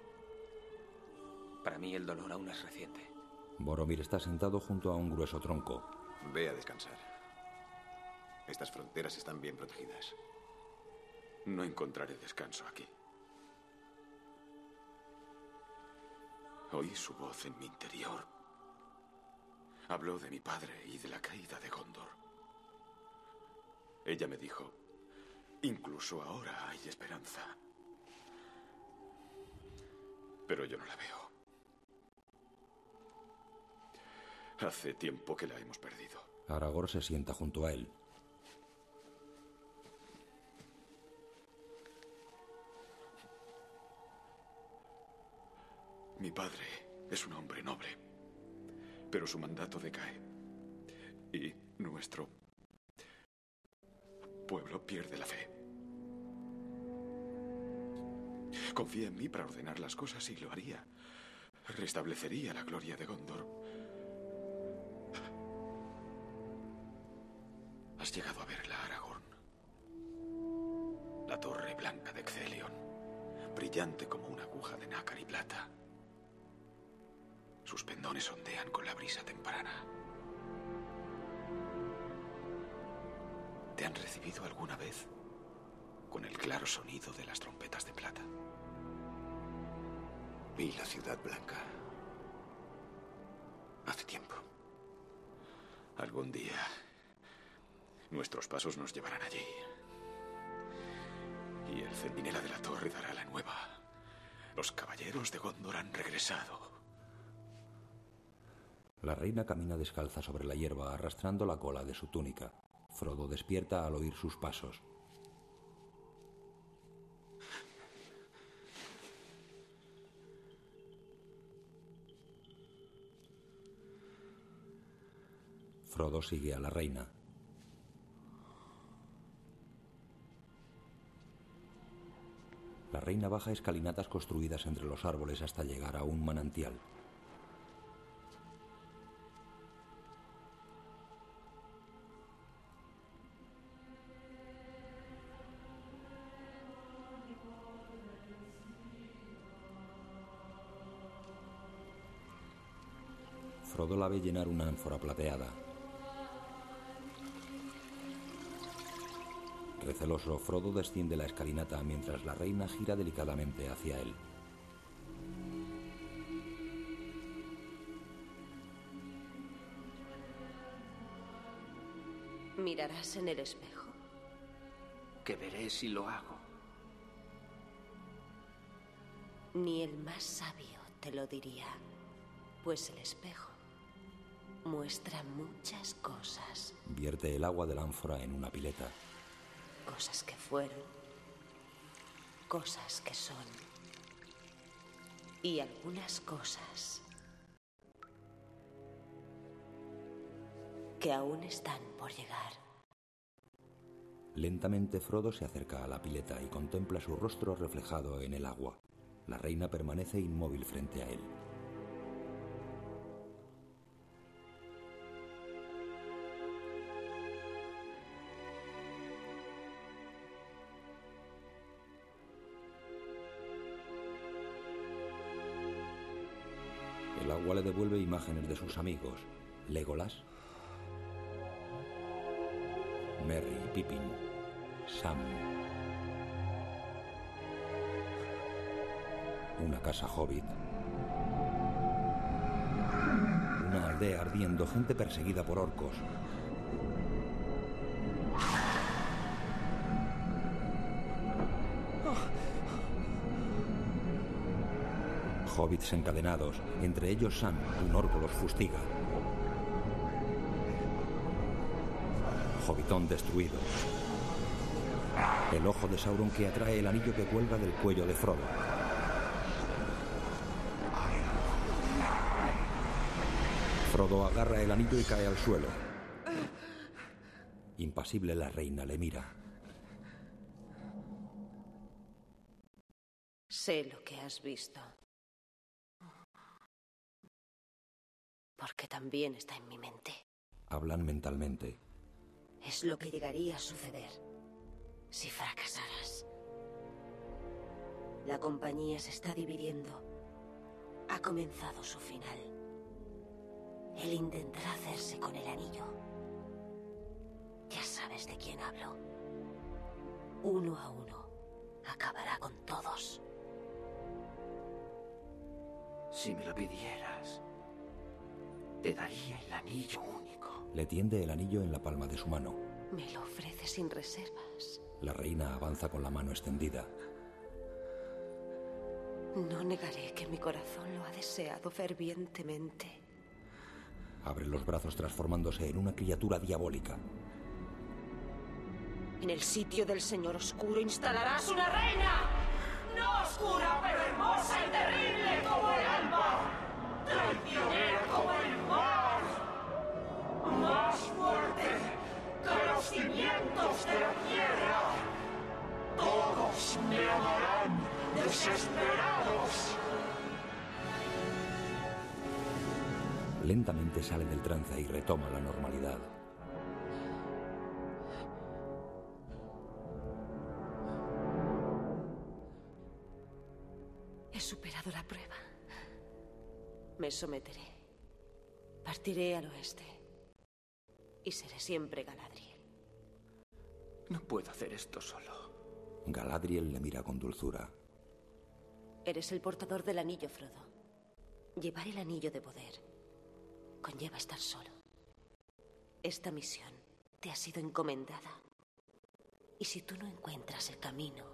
Para mí el dolor aún es reciente. Boromir está sentado junto a un grueso tronco. Ve a descansar. Estas fronteras están bien protegidas. No encontraré descanso aquí. Oí su voz en mi interior. Habló de mi padre y de la caída de Gondor. Ella me dijo, incluso ahora hay esperanza. Pero yo no la veo. Hace tiempo que la hemos perdido. Aragorn se sienta junto a él. Mi padre es un hombre noble, pero su mandato decae y nuestro pueblo pierde la fe. Confía en mí para ordenar las cosas y lo haría. Restablecería la gloria de Gondor. Has llegado a verla, Aragorn. La torre blanca de Excelion, brillante como una aguja de nácar y plata. Sus pendones ondean con la brisa temprana. ¿Te han recibido alguna vez con el claro sonido de las trompetas de plata? Vi la ciudad blanca. Hace tiempo. Algún día nuestros pasos nos llevarán allí. Y el centinela de la torre dará la nueva. Los caballeros de Gondor han regresado. La reina camina descalza sobre la hierba, arrastrando la cola de su túnica. Frodo despierta al oír sus pasos. Frodo sigue a la reina. La reina baja escalinatas construidas entre los árboles hasta llegar a un manantial. Frodo la ve llenar una ánfora plateada. Receloso, Frodo desciende la escalinata mientras la reina gira delicadamente hacia él. ¿Mirarás en el espejo? ¿Qué veré si lo hago? Ni el más sabio te lo diría, pues el espejo muestra muchas cosas. Vierte el agua del ánfora en una pileta. Cosas que fueron, cosas que son, y algunas cosas que aún están por llegar. Lentamente Frodo se acerca a la pileta y contempla su rostro reflejado en el agua. La reina permanece inmóvil frente a él. El agua le devuelve imágenes de sus amigos. Legolas, Merry, Pippin, Sam. Una casa hobbit. Una aldea ardiendo, gente perseguida por orcos. Hobbits encadenados, entre ellos Sam, un orco los fustiga. Hobbitón destruido. El ojo de Sauron que atrae el anillo que cuelga del cuello de Frodo. Frodo agarra el anillo y cae al suelo. Impasible, la reina le mira. Sé lo que has visto. Porque también está en mi mente. Hablan mentalmente. Es lo que llegaría a suceder si fracasaras. La compañía se está dividiendo. Ha comenzado su final. Él intentará hacerse con el anillo. Ya sabes de quién hablo. Uno a uno. Acabará con todos. Si me lo pidieras, te daría el anillo único. Le tiende el anillo en la palma de su mano. Me lo ofrece sin reservas. La reina avanza con la mano extendida. No negaré que mi corazón lo ha deseado fervientemente. Abre los brazos transformándose en una criatura diabólica. En el sitio del Señor Oscuro instalarás una reina. No oscura, pero hermosa y terrible como el alba. Traicionera como el mar. Más fuerte que los cimientos de la tierra. Todos me amarán desesperados. Lentamente sale del trance y retoma la normalidad. He superado la prueba. Me someteré. Partiré al oeste. Y seré siempre Galadriel. No puedo hacer esto solo. Galadriel le mira con dulzura. Eres el portador del anillo, Frodo. Llevar el anillo de poder conlleva estar solo. Esta misión te ha sido encomendada. Y si tú no encuentras el camino,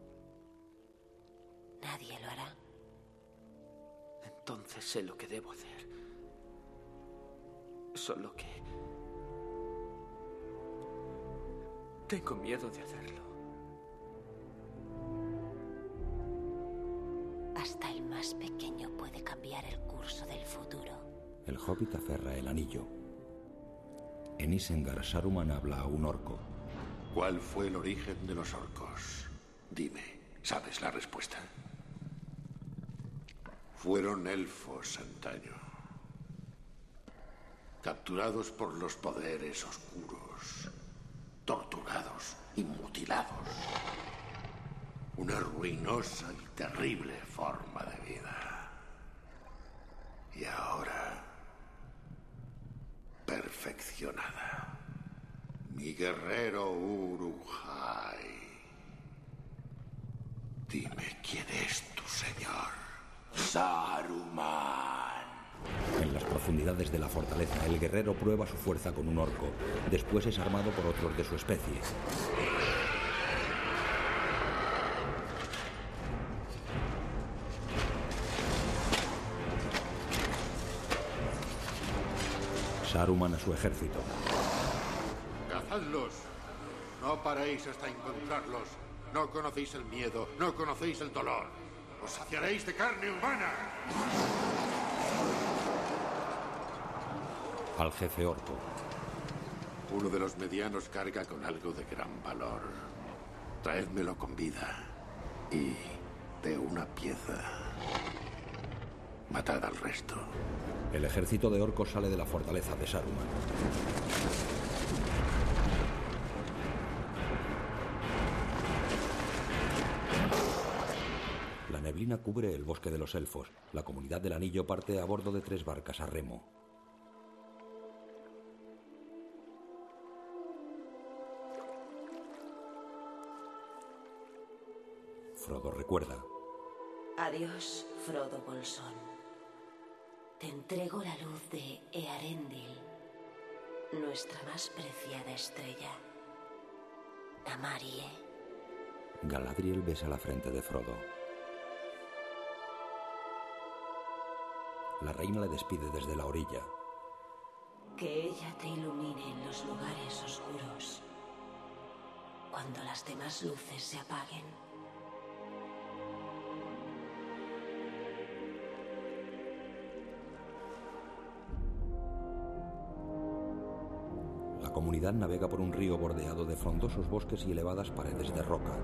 nadie lo hará. Entonces sé lo que debo hacer. Solo que tengo miedo de hacerlo. Hasta el más pequeño puede cambiar el curso del futuro. El hobbit aferra el anillo. En Isengard, Saruman habla a un orco. ¿Cuál fue el origen de los orcos? Dime, ¿sabes la respuesta? Fueron elfos antaño, capturados por los poderes oscuros, torturados y mutilados. Una ruinosa y terrible forma de vida. Y ahora, perfeccionada. Mi guerrero Uruk-hai ¿Quién es tu señor? Saruman. En las profundidades de la fortaleza, el guerrero prueba su fuerza con un orco. Después es armado por otros de su especie. Saruman a su ejército. ¡Cazadlos! No paréis hasta encontrarlos. No conocéis el miedo, no conocéis el dolor. Os saciaréis de carne humana. Al jefe orco. Uno de los medianos carga con algo de gran valor. Traédmelo con vida. Y de una pieza. Matad al resto. El ejército de orcos sale de la fortaleza de Saruman. La neblina cubre el bosque de los elfos. La comunidad del anillo parte a bordo de 3 barcas a remo. Frodo recuerda. Adiós, Frodo Bolsón. Te entrego la luz de Earendil, nuestra más preciada estrella. Tamarie. Galadriel besa la frente de Frodo. La reina le despide desde la orilla. Que ella te ilumine en los lugares oscuros, cuando las demás luces se apaguen. La comunidad navega por un río bordeado de frondosos bosques y elevadas paredes de roca.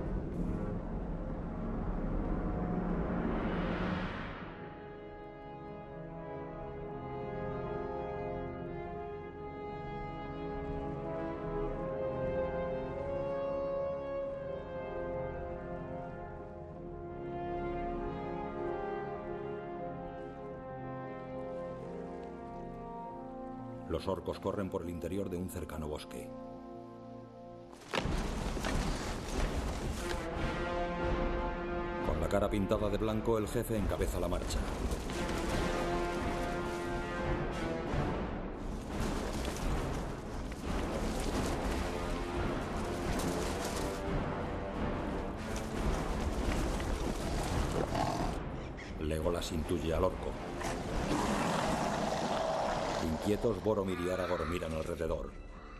Los orcos corren por el interior de un cercano bosque. Con la cara pintada de blanco, el jefe encabeza la marcha. Legolas intuye al orco. Inquietos, Boromir y Aragorn miran alrededor.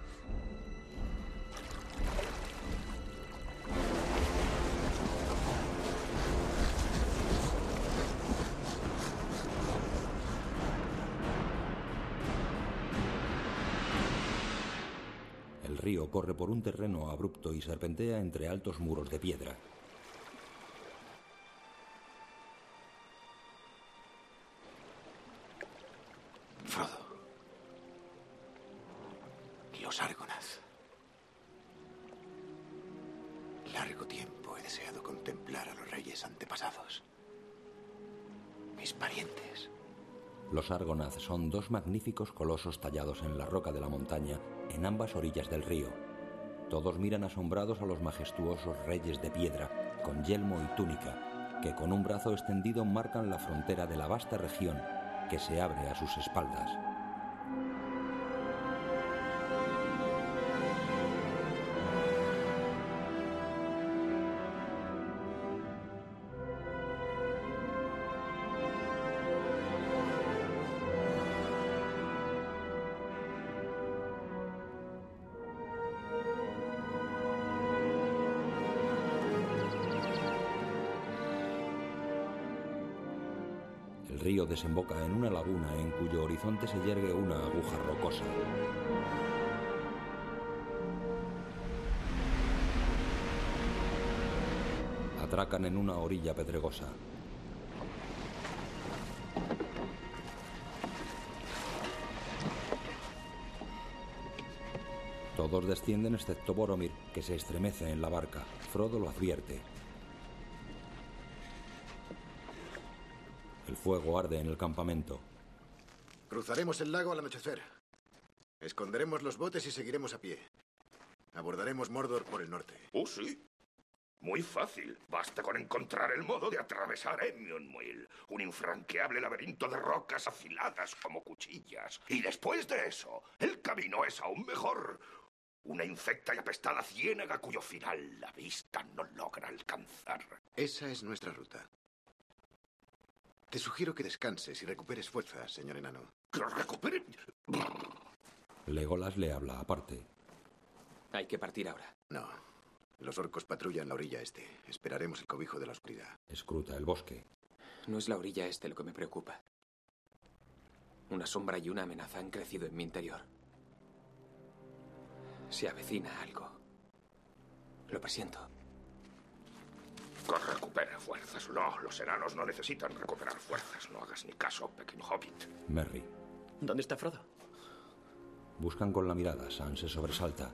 El río corre por un terreno abrupto y serpentea entre altos muros de piedra. Frodo. Los Argonaz. Largo tiempo he deseado contemplar a los reyes antepasados. Mis parientes. Los Argonaz son 2 magníficos colosos tallados en la roca de la montaña, en ambas orillas del río. Todos miran asombrados a los majestuosos reyes de piedra, con yelmo y túnica, que con un brazo extendido marcan la frontera de la vasta región que se abre a sus espaldas. El río desemboca en una laguna en cuyo horizonte se yergue una aguja rocosa. Atracan en una orilla pedregosa. Todos descienden excepto Boromir, que se estremece en la barca. Frodo lo advierte. El fuego arde en el campamento. Cruzaremos el lago al anochecer. Esconderemos los botes y seguiremos a pie. Abordaremos Mordor por el norte. Oh, sí. Muy fácil. Basta con encontrar el modo de atravesar Emionmuil, un infranqueable laberinto de rocas afiladas como cuchillas. Y después de eso, el camino es aún mejor. Una infecta y apestada ciénaga cuyo final la vista no logra alcanzar. Esa es nuestra ruta. Te sugiero que descanses y recuperes fuerzas, señor enano. ¿Que recupere? Legolas le habla aparte. Hay que partir ahora. No. Los orcos patrullan la orilla este. Esperaremos el cobijo de la oscuridad. Escruta el bosque. No es la orilla este lo que me preocupa. Una sombra y una amenaza han crecido en mi interior. Se avecina algo. Lo presiento. Que recupere fuerzas. No, los enanos no necesitan recuperar fuerzas. No hagas ni caso, pequeño hobbit. Merry. ¿Dónde está Frodo? Buscan con la mirada. Sam se sobresalta.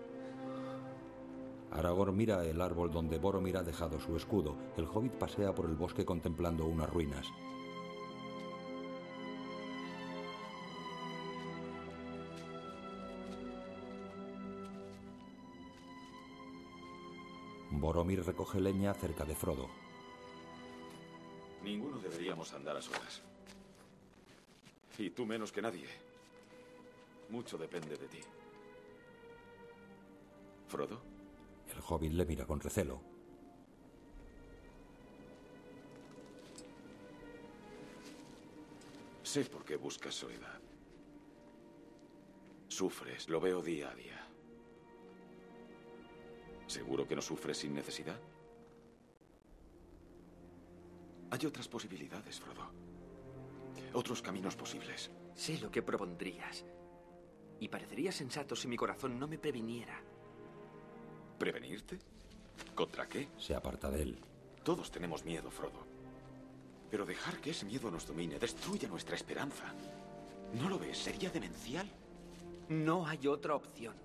Aragorn mira el árbol donde Boromir ha dejado su escudo. El hobbit pasea por el bosque contemplando unas ruinas. Boromir recoge leña cerca de Frodo. Ninguno deberíamos andar a solas. Y tú menos que nadie. Mucho depende de ti. ¿Frodo? El hobbit le mira con recelo. Sé por qué buscas soledad. Sufres, lo veo día a día. ¿Seguro que no sufres sin necesidad? Hay otras posibilidades, Frodo. Otros caminos posibles. Sé lo que propondrías. Y parecería sensato si mi corazón no me previniera. ¿Prevenirte? ¿Contra qué? Se aparta de él. Todos tenemos miedo, Frodo. Pero dejar que ese miedo nos domine destruye nuestra esperanza. ¿No lo ves? ¿Sería demencial? No hay otra opción.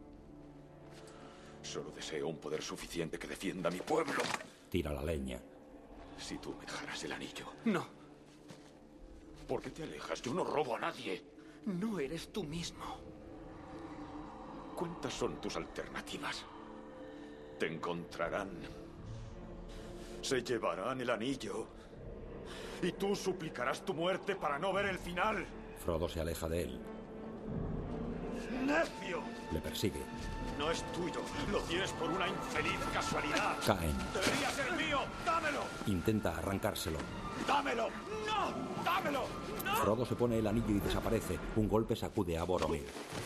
Solo deseo un poder suficiente que defienda a mi pueblo. Tira la leña. Si tú me dejaras el anillo. No. ¿Por qué te alejas? Yo no robo a nadie. No eres tú mismo. ¿Cuántas son tus alternativas? Te encontrarán. Se llevarán el anillo. Y tú suplicarás tu muerte para no ver el final. Frodo se aleja de él. ¡Necio! Le persigue. No es tuyo. Lo tienes por una infeliz casualidad. Caen. ¡Debería ser mío! ¡Dámelo! Intenta arrancárselo. ¡Dámelo! ¡No! ¡Dámelo! ¡No! Frodo se pone el anillo y desaparece. Un golpe sacude a Boromir.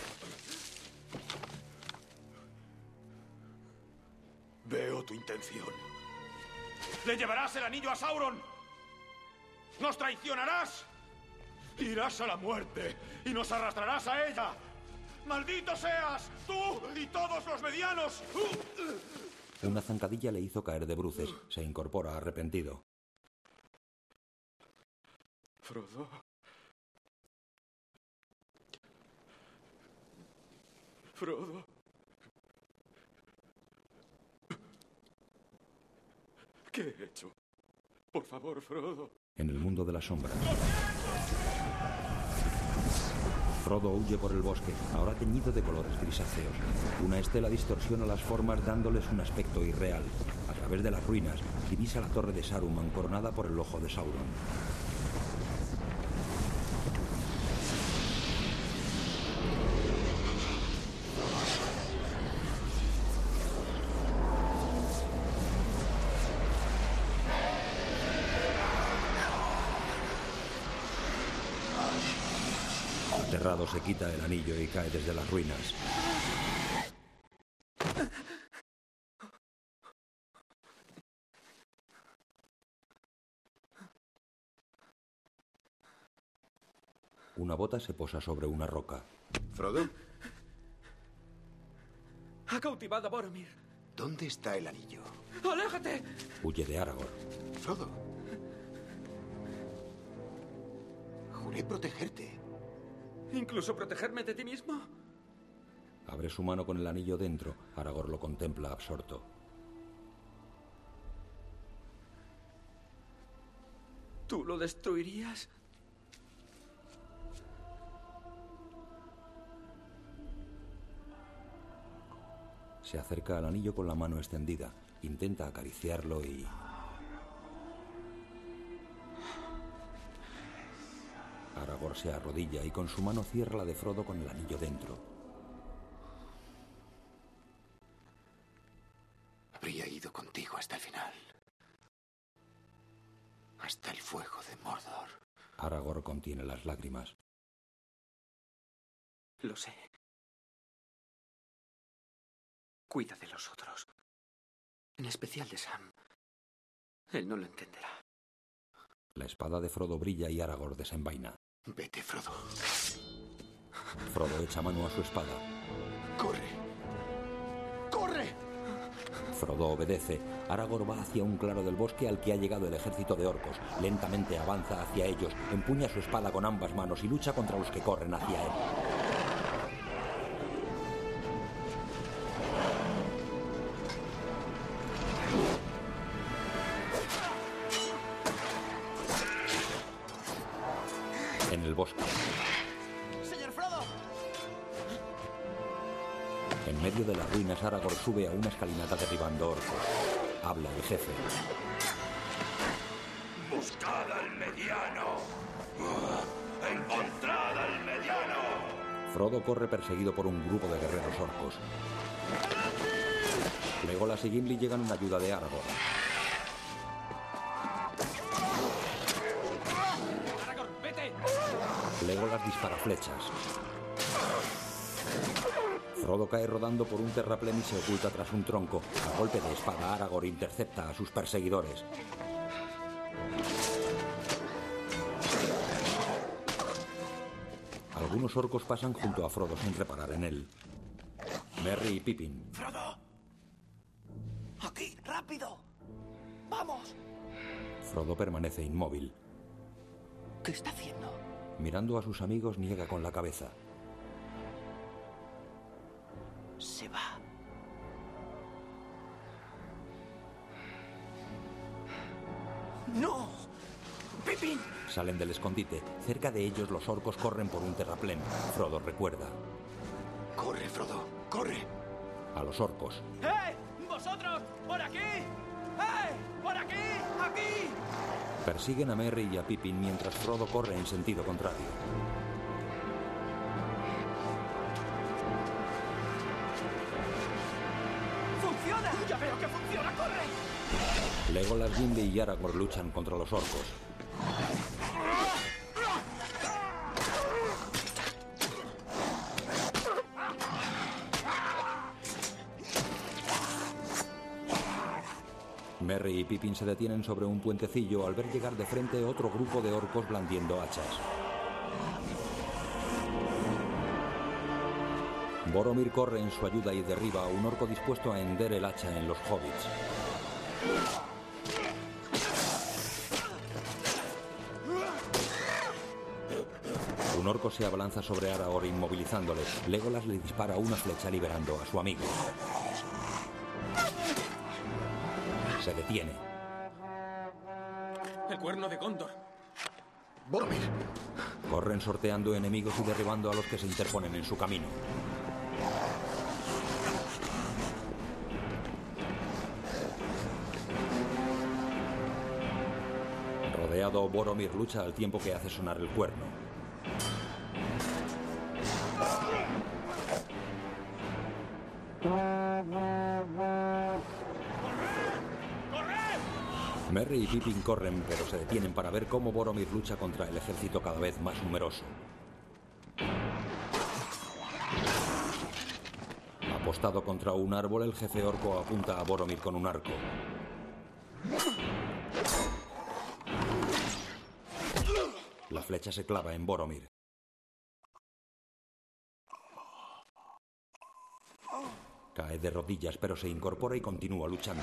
Veo tu intención. ¡Le llevarás el anillo a Sauron! ¡Nos traicionarás! Irás a la muerte y nos arrastrarás a ella. ¡Maldito seas! ¡Tú y todos los medianos! Una zancadilla le hizo caer de bruces. Se incorpora arrepentido. Frodo. Frodo. ¿Qué he hecho? Por favor, Frodo. En el mundo de la sombra. Frodo huye por el bosque, ahora teñido de colores grisáceos. Una estela distorsiona las formas dándoles un aspecto irreal. A través de las ruinas, divisa la torre de Saruman coronada por el ojo de Sauron. Aterrado se quita el anillo y cae desde las ruinas. Una bota se posa sobre una roca. ¿Frodo? Ha cautivado a Boromir. ¿Dónde está el anillo? ¡Aléjate! Huye de Aragorn. Frodo. Juré protegerte. ¿Incluso protegerme de ti mismo? Abre su mano con el anillo dentro. Aragorn lo contempla absorto. ¿Tú lo destruirías? Se acerca al anillo con la mano extendida. Intenta acariciarlo y... Aragorn se arrodilla y con su mano cierra la de Frodo con el anillo dentro. Habría ido contigo hasta el final. Hasta el fuego de Mordor. Aragorn contiene las lágrimas. Lo sé. Cuida de los otros. En especial de Sam. Él no lo entenderá. La espada de Frodo brilla y Aragorn desenvaina. Vete, Frodo. Frodo echa mano a su espada. ¡Corre! ¡Corre! Frodo obedece. Aragorn va hacia un claro del bosque al que ha llegado el ejército de orcos. Lentamente avanza hacia ellos, empuña su espada con ambas manos y lucha contra los que corren hacia él. En el bosque. ¡Señor Frodo! En medio de las ruinas, Aragorn sube a una escalinata derribando orcos. Habla el jefe. ¡Buscad al mediano! ¡Encontrad al mediano! Frodo corre perseguido por un grupo de guerreros orcos. Legolas y Gimli llegan en ayuda de Aragorn. Legolas dispara flechas. Frodo cae rodando por un terraplén y se oculta tras un tronco. A golpe de espada, Aragorn intercepta a sus perseguidores. Algunos orcos pasan junto a Frodo sin reparar en él. Merry y Pippin. ¡Frodo! ¡Aquí! ¡Rápido! ¡Vamos! Frodo permanece inmóvil. ¿Qué está haciendo? Mirando a sus amigos, niega con la cabeza. Se va. ¡No! ¡Pippin! Salen del escondite. Cerca de ellos los orcos corren por un terraplén. Frodo recuerda. ¡Corre, Frodo! ¡Corre! A los orcos. ¡Eh! ¡Vosotros! ¡Por aquí! ¡Eh! ¡Por aquí! ¡Aquí! Persiguen a Merry y a Pippin mientras Frodo corre en sentido contrario. ¡Funciona! ¡Ya veo que funciona! ¡Corre! Legolas, Gimli y Aragorn luchan contra los orcos. Merry y Pippin se detienen sobre un puentecillo al ver llegar de frente otro grupo de orcos blandiendo hachas. Boromir corre en su ayuda y derriba a un orco dispuesto a hender el hacha en los hobbits. Un orco se abalanza sobre Aragorn inmovilizándole. Legolas le dispara una flecha liberando a su amigo. Se detiene. El cuerno de Gondor. ¡Boromir! Corren sorteando enemigos y derribando a los que se interponen en su camino. Rodeado, Boromir lucha al tiempo que hace sonar el cuerno. Merry y Pippin corren, pero se detienen para ver cómo Boromir lucha contra el ejército cada vez más numeroso. Apostado contra un árbol, el jefe orco apunta a Boromir con un arco. La flecha se clava en Boromir. Cae de rodillas, pero se incorpora y continúa luchando.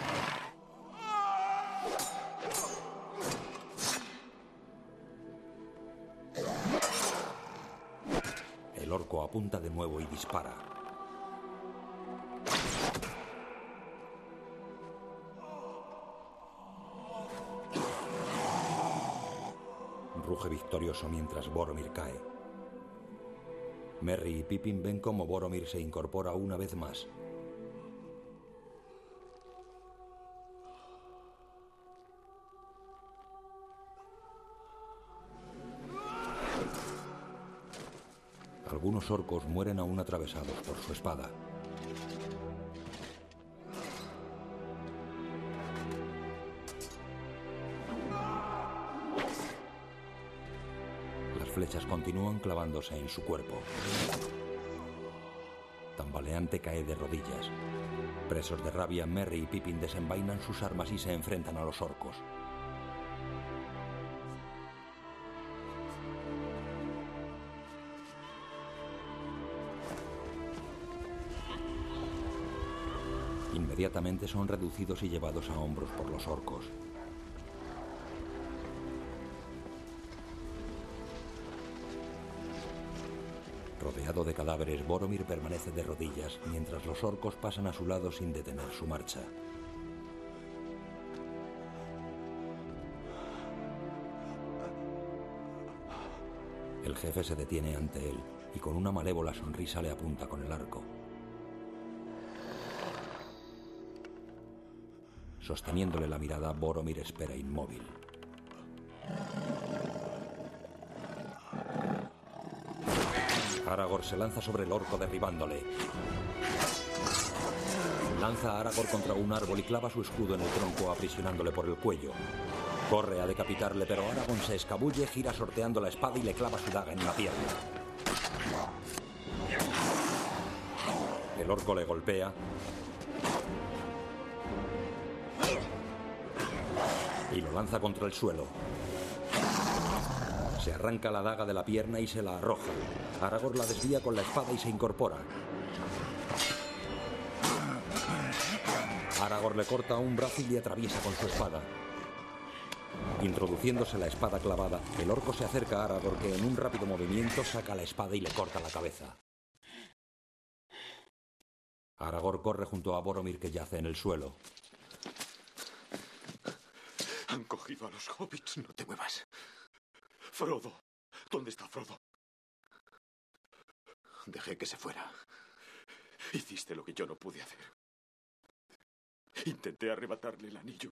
El orco apunta de nuevo y dispara. Ruge victorioso mientras Boromir cae. Merry y Pippin ven cómo Boromir se incorpora una vez más. Algunos orcos mueren aún atravesados por su espada. Las flechas continúan clavándose en su cuerpo. Tambaleante cae de rodillas. Presos de rabia, Merry y Pippin desenvainan sus armas y se enfrentan a los orcos. Inmediatamente son reducidos y llevados a hombros por los orcos. Rodeado de cadáveres, Boromir permanece de rodillas mientras los orcos pasan a su lado sin detener su marcha. El jefe se detiene ante él y con una malévola sonrisa le apunta con el arco. Sosteniéndole la mirada, Boromir espera inmóvil. Aragorn se lanza sobre el orco derribándole. Lanza a Aragorn contra un árbol y clava su escudo en el tronco aprisionándole por el cuello. Corre a decapitarle, pero Aragorn se escabulle, gira sorteando la espada y le clava su daga en la pierna. El orco le golpea. Y lo lanza contra el suelo. Se arranca la daga de la pierna y se la arroja. Aragorn la desvía con la espada y se incorpora. Aragorn le corta un brazo y le atraviesa con su espada. Introduciéndose la espada clavada, el orco se acerca a Aragorn, que en un rápido movimiento saca la espada y le corta la cabeza. Aragorn corre junto a Boromir, que yace en el suelo. Han cogido a los hobbits. No te muevas. Frodo. ¿Dónde está Frodo? Dejé que se fuera. Hiciste lo que yo no pude hacer. Intenté arrebatarle el anillo.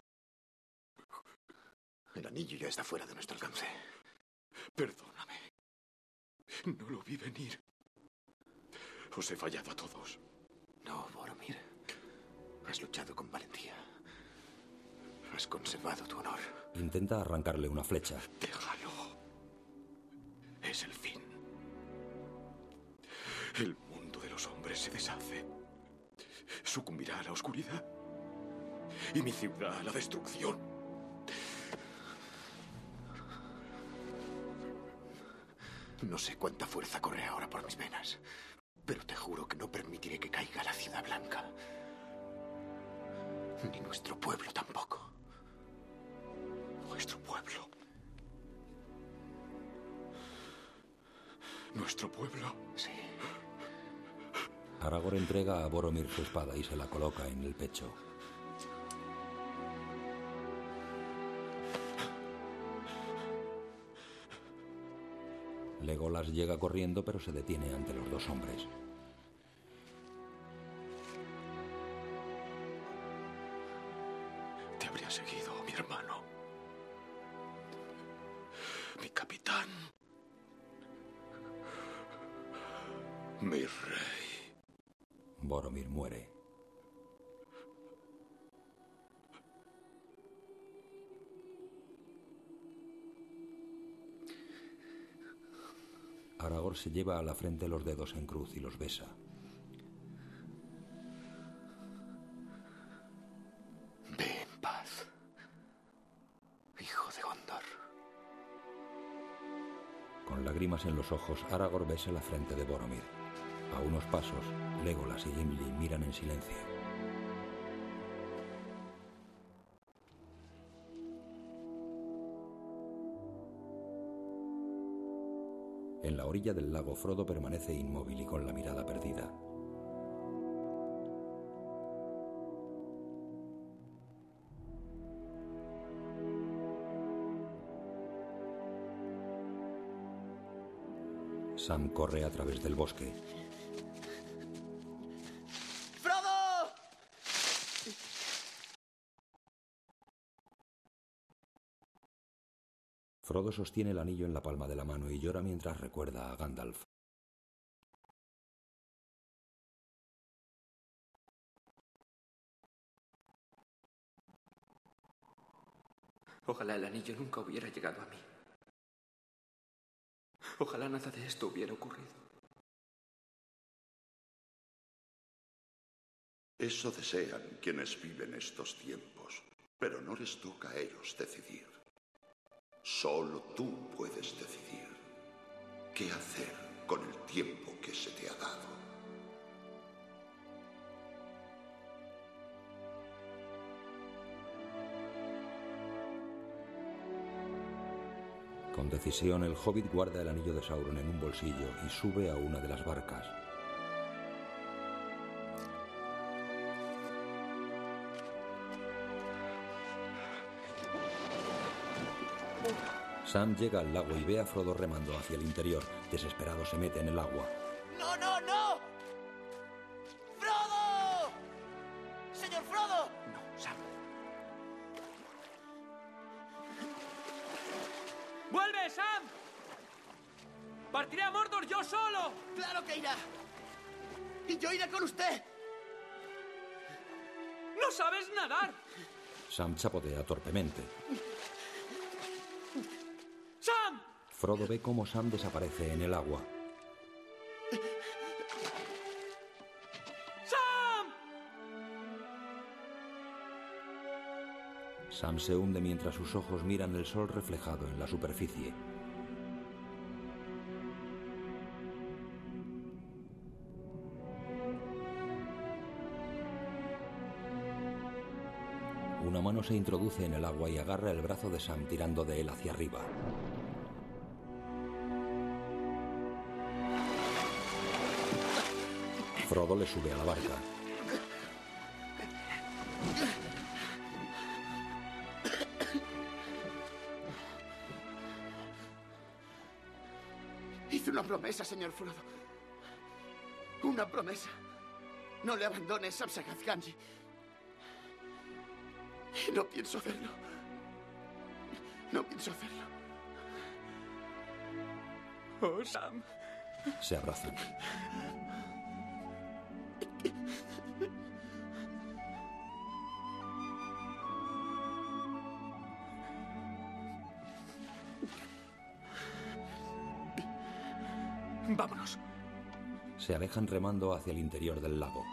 El anillo ya está fuera de nuestro alcance. Perdóname. No lo vi venir. Os he fallado a todos. No, Boromir. Has luchado con valentía. Has conservado tu honor. Intenta arrancarle una flecha. Déjalo. Es el fin. El mundo de los hombres se deshace. Sucumbirá a la oscuridad. Y mi ciudad a la destrucción. No sé cuánta fuerza corre ahora por mis venas, pero te juro que no permitiré que caiga la Ciudad Blanca. Ni nuestro pueblo tampoco. Nuestro pueblo. ¿Nuestro pueblo? Sí. Aragorn entrega a Boromir su espada y se la coloca en el pecho. Legolas llega corriendo, pero se detiene ante los dos hombres. Te habría seguido, mi hermano. Mi capitán. Mi rey. Boromir muere. Aragorn se lleva a la frente los dedos en cruz y los besa. Ve en paz, hijo de Gondor. Con lágrimas en los ojos, Aragorn besa la frente de Boromir. A unos pasos, Legolas y Gimli miran en silencio. En la orilla del lago, Frodo permanece inmóvil y con la mirada perdida. Sam corre a través del bosque. ¡Frodo! Frodo sostiene el anillo en la palma de la mano y llora mientras recuerda a Gandalf. Ojalá el anillo nunca hubiera llegado a mí. Ojalá nada de esto hubiera ocurrido. Eso desean quienes viven estos tiempos, pero no les toca a ellos decidir. Solo tú puedes decidir qué hacer con el tiempo que se te ha dado. Con decisión, el hobbit guarda el anillo de Sauron en un bolsillo y sube a una de las barcas. Sam llega al lago y ve a Frodo remando hacia el interior. Desesperado se mete en el agua. ¡No, no, no! ¡Frodo! ¡Señor Frodo! No, Sam. ¡Vuelve, Sam! ¡Partiré a Mordor yo solo! ¡Claro que irá! ¡Y yo iré con usted! ¡No sabes nadar! Sam chapotea torpemente. ¡Sam! Frodo ve cómo Sam desaparece en el agua. ¡Sam! Sam se hunde mientras sus ojos miran el sol reflejado en la superficie. Una mano se introduce en el agua y agarra el brazo de Sam tirando de él hacia arriba. Frodo le sube a la barca. Hice una promesa, señor Frodo. Una promesa. No le abandones a Sabsagath-Gamgee. Y no pienso hacerlo. No pienso hacerlo. Oh, Sam. Se abrazan. Vámonos. Se alejan remando hacia el interior del lago.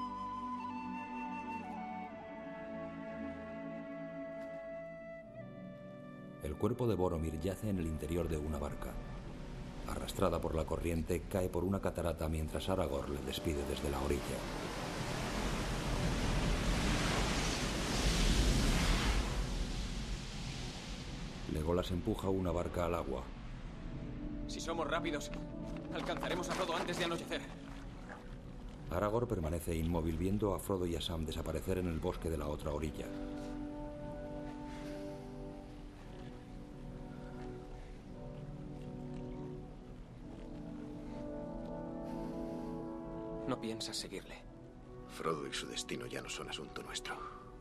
El cuerpo de Boromir yace en el interior de una barca. Arrastrada por la corriente, cae por una catarata mientras Aragorn le despide desde la orilla. Legolas empuja una barca al agua. Si somos rápidos, alcanzaremos a Frodo antes de anochecer. Aragorn permanece inmóvil viendo a Frodo y a Sam desaparecer en el bosque de la otra orilla. No piensas seguirle. Frodo y su destino ya no son asunto nuestro.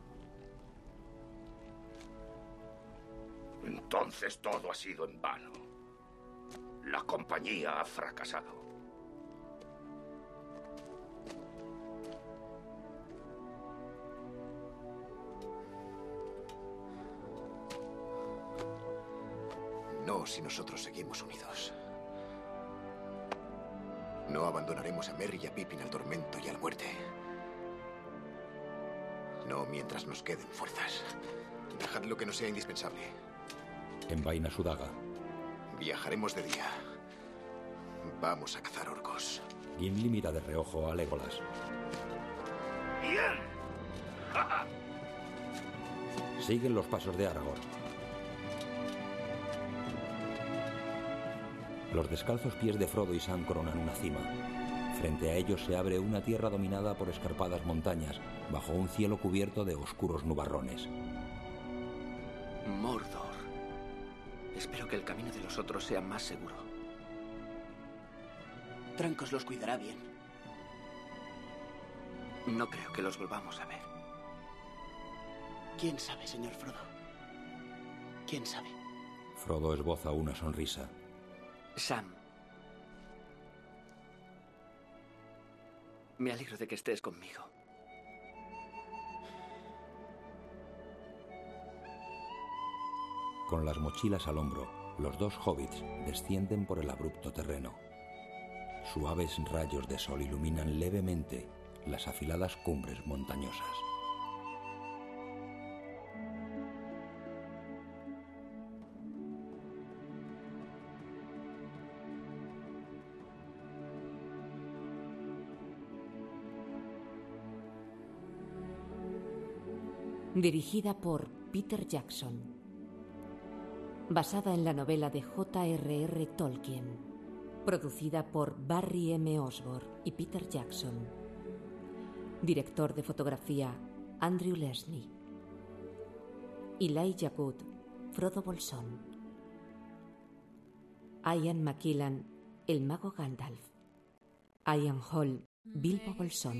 Entonces todo ha sido en vano. La compañía ha fracasado. No si nosotros seguimos unidos. No abandonaremos a Merry y a Pippin al tormento y a la muerte. No mientras nos queden fuerzas. Dejad lo que no sea indispensable. Envaina su daga. Viajaremos de día. Vamos a cazar orcos. Gimli mira de reojo a Legolas. ¡Bien! Siguen los pasos de Aragorn. Los descalzos pies de Frodo y Sam coronan una cima. Frente a ellos se abre una tierra dominada por escarpadas montañas, bajo un cielo cubierto de oscuros nubarrones. Mordor. Espero que el camino de los otros sea más seguro. Trancos los cuidará bien. No creo que los volvamos a ver. ¿Quién sabe, señor Frodo? ¿Quién sabe? Frodo esboza una sonrisa. Sam. Me alegro de que estés conmigo. Con las mochilas al hombro, los dos hobbits descienden por el abrupto terreno. Suaves rayos de sol iluminan levemente las afiladas cumbres montañosas. Dirigida por Peter Jackson. Basada en la novela de J.R.R. Tolkien. Producida por Barry M. Osborne y Peter Jackson. Director de fotografía Andrew Lesnie. Elijah Wood, Frodo Bolsón. Ian McKellen, el mago Gandalf. Ian Hall, Bilbo Bolsón.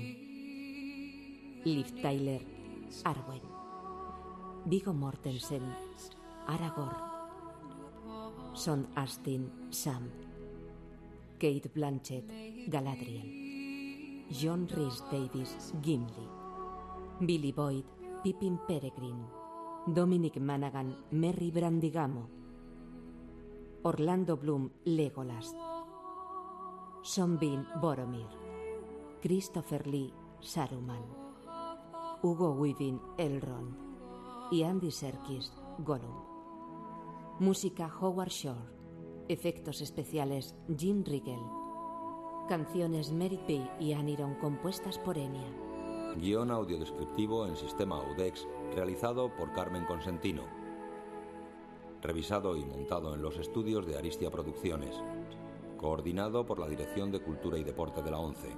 Liv Tyler, Arwen. Viggo Mortensen, Aragorn. Sean Astin, Sam. Kate Blanchett, Galadriel. John Rhys Davies, Gimli. Billy Boyd, Pippin Peregrine. Dominic Monaghan, Merry Brandigamo. Orlando Bloom, Legolas. Sean Bean, Boromir. Christopher Lee, Saruman. Hugo Weaving, Elrond. Y Andy Serkis, Gollum. Música Howard Shore. Efectos especiales Jim Riggel. Canciones Merritt Bey y Aniron compuestas por Enya. Guión audiodescriptivo en sistema Audex realizado por Carmen Consentino. Revisado y montado en los estudios de Aristia Producciones. Coordinado por la Dirección de Cultura y Deporte de la ONCE.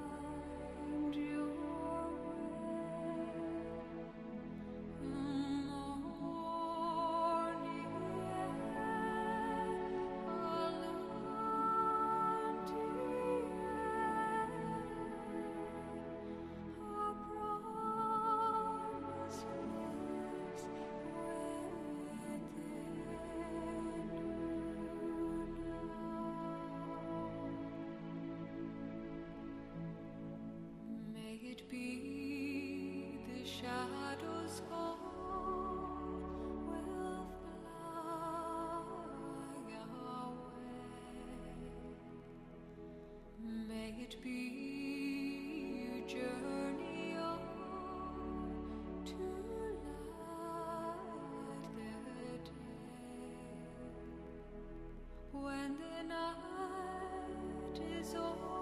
When the night is over.